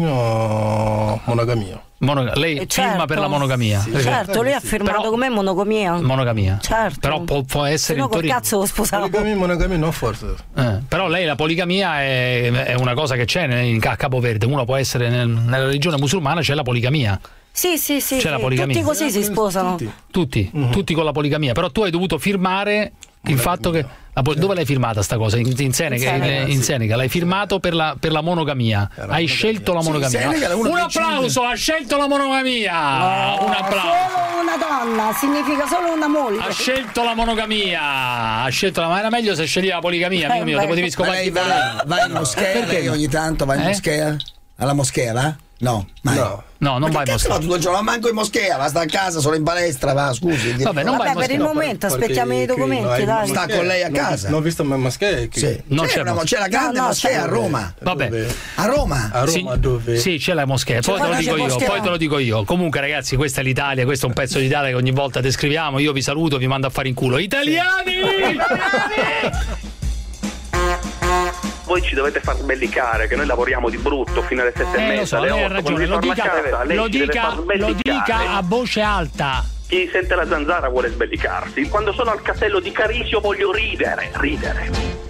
sono monogamia. Lei firma per la monogamia. Sì, certo, lei ha firmato come monogamia. Monogamia. Certo. Però può essere col cazzo lo sposavo. Monogamia no forse. Però lei la poligamia è una cosa che c'è a Capoverde. Uno può essere nella religione musulmana c'è la poligamia. Sì. C'è la poligamia. Tutti così si sposano. Tutti con la poligamia. Però tu hai dovuto firmare il fatto che dove l'hai firmata sta cosa? In Seneca l'hai firmato per la monogamia. Hai scelto la monogamia. Un applauso, ha scelto la monogamia. Un applauso. Solo una donna, significa solo una moglie. Ha scelto la monogamia. Ma era meglio se sceglieva la poligamia, amico mio, te potevi scopare. Lei va in moschea, lei ogni tanto va in moschea? Alla moschea, va? No, mai. No, non vai in moschea. Ma tutto il giorno, manco in moschea, va, sta a casa, solo in palestra, va, scusi. Vabbè, per il momento aspettiamo i documenti, dai. Sta con lei a casa. Non ho visto mai moschea. Sì. C'è la grande moschea a Roma. Vabbè. A Roma? A Roma dove? Sì, c'è la moschea, poi te lo dico io. Comunque ragazzi, questa è l'Italia, questo è un pezzo d'Italia che ogni volta descriviamo. Io vi saluto, vi mando a fare in culo. Italiani! Voi ci dovete far sbellicare, che noi lavoriamo di brutto fino alle 7:30. Lo so, lei ha ragione, lo dica a voce alta. Chi sente la zanzara vuole sbellicarsi. Quando sono al castello di Carisio voglio ridere.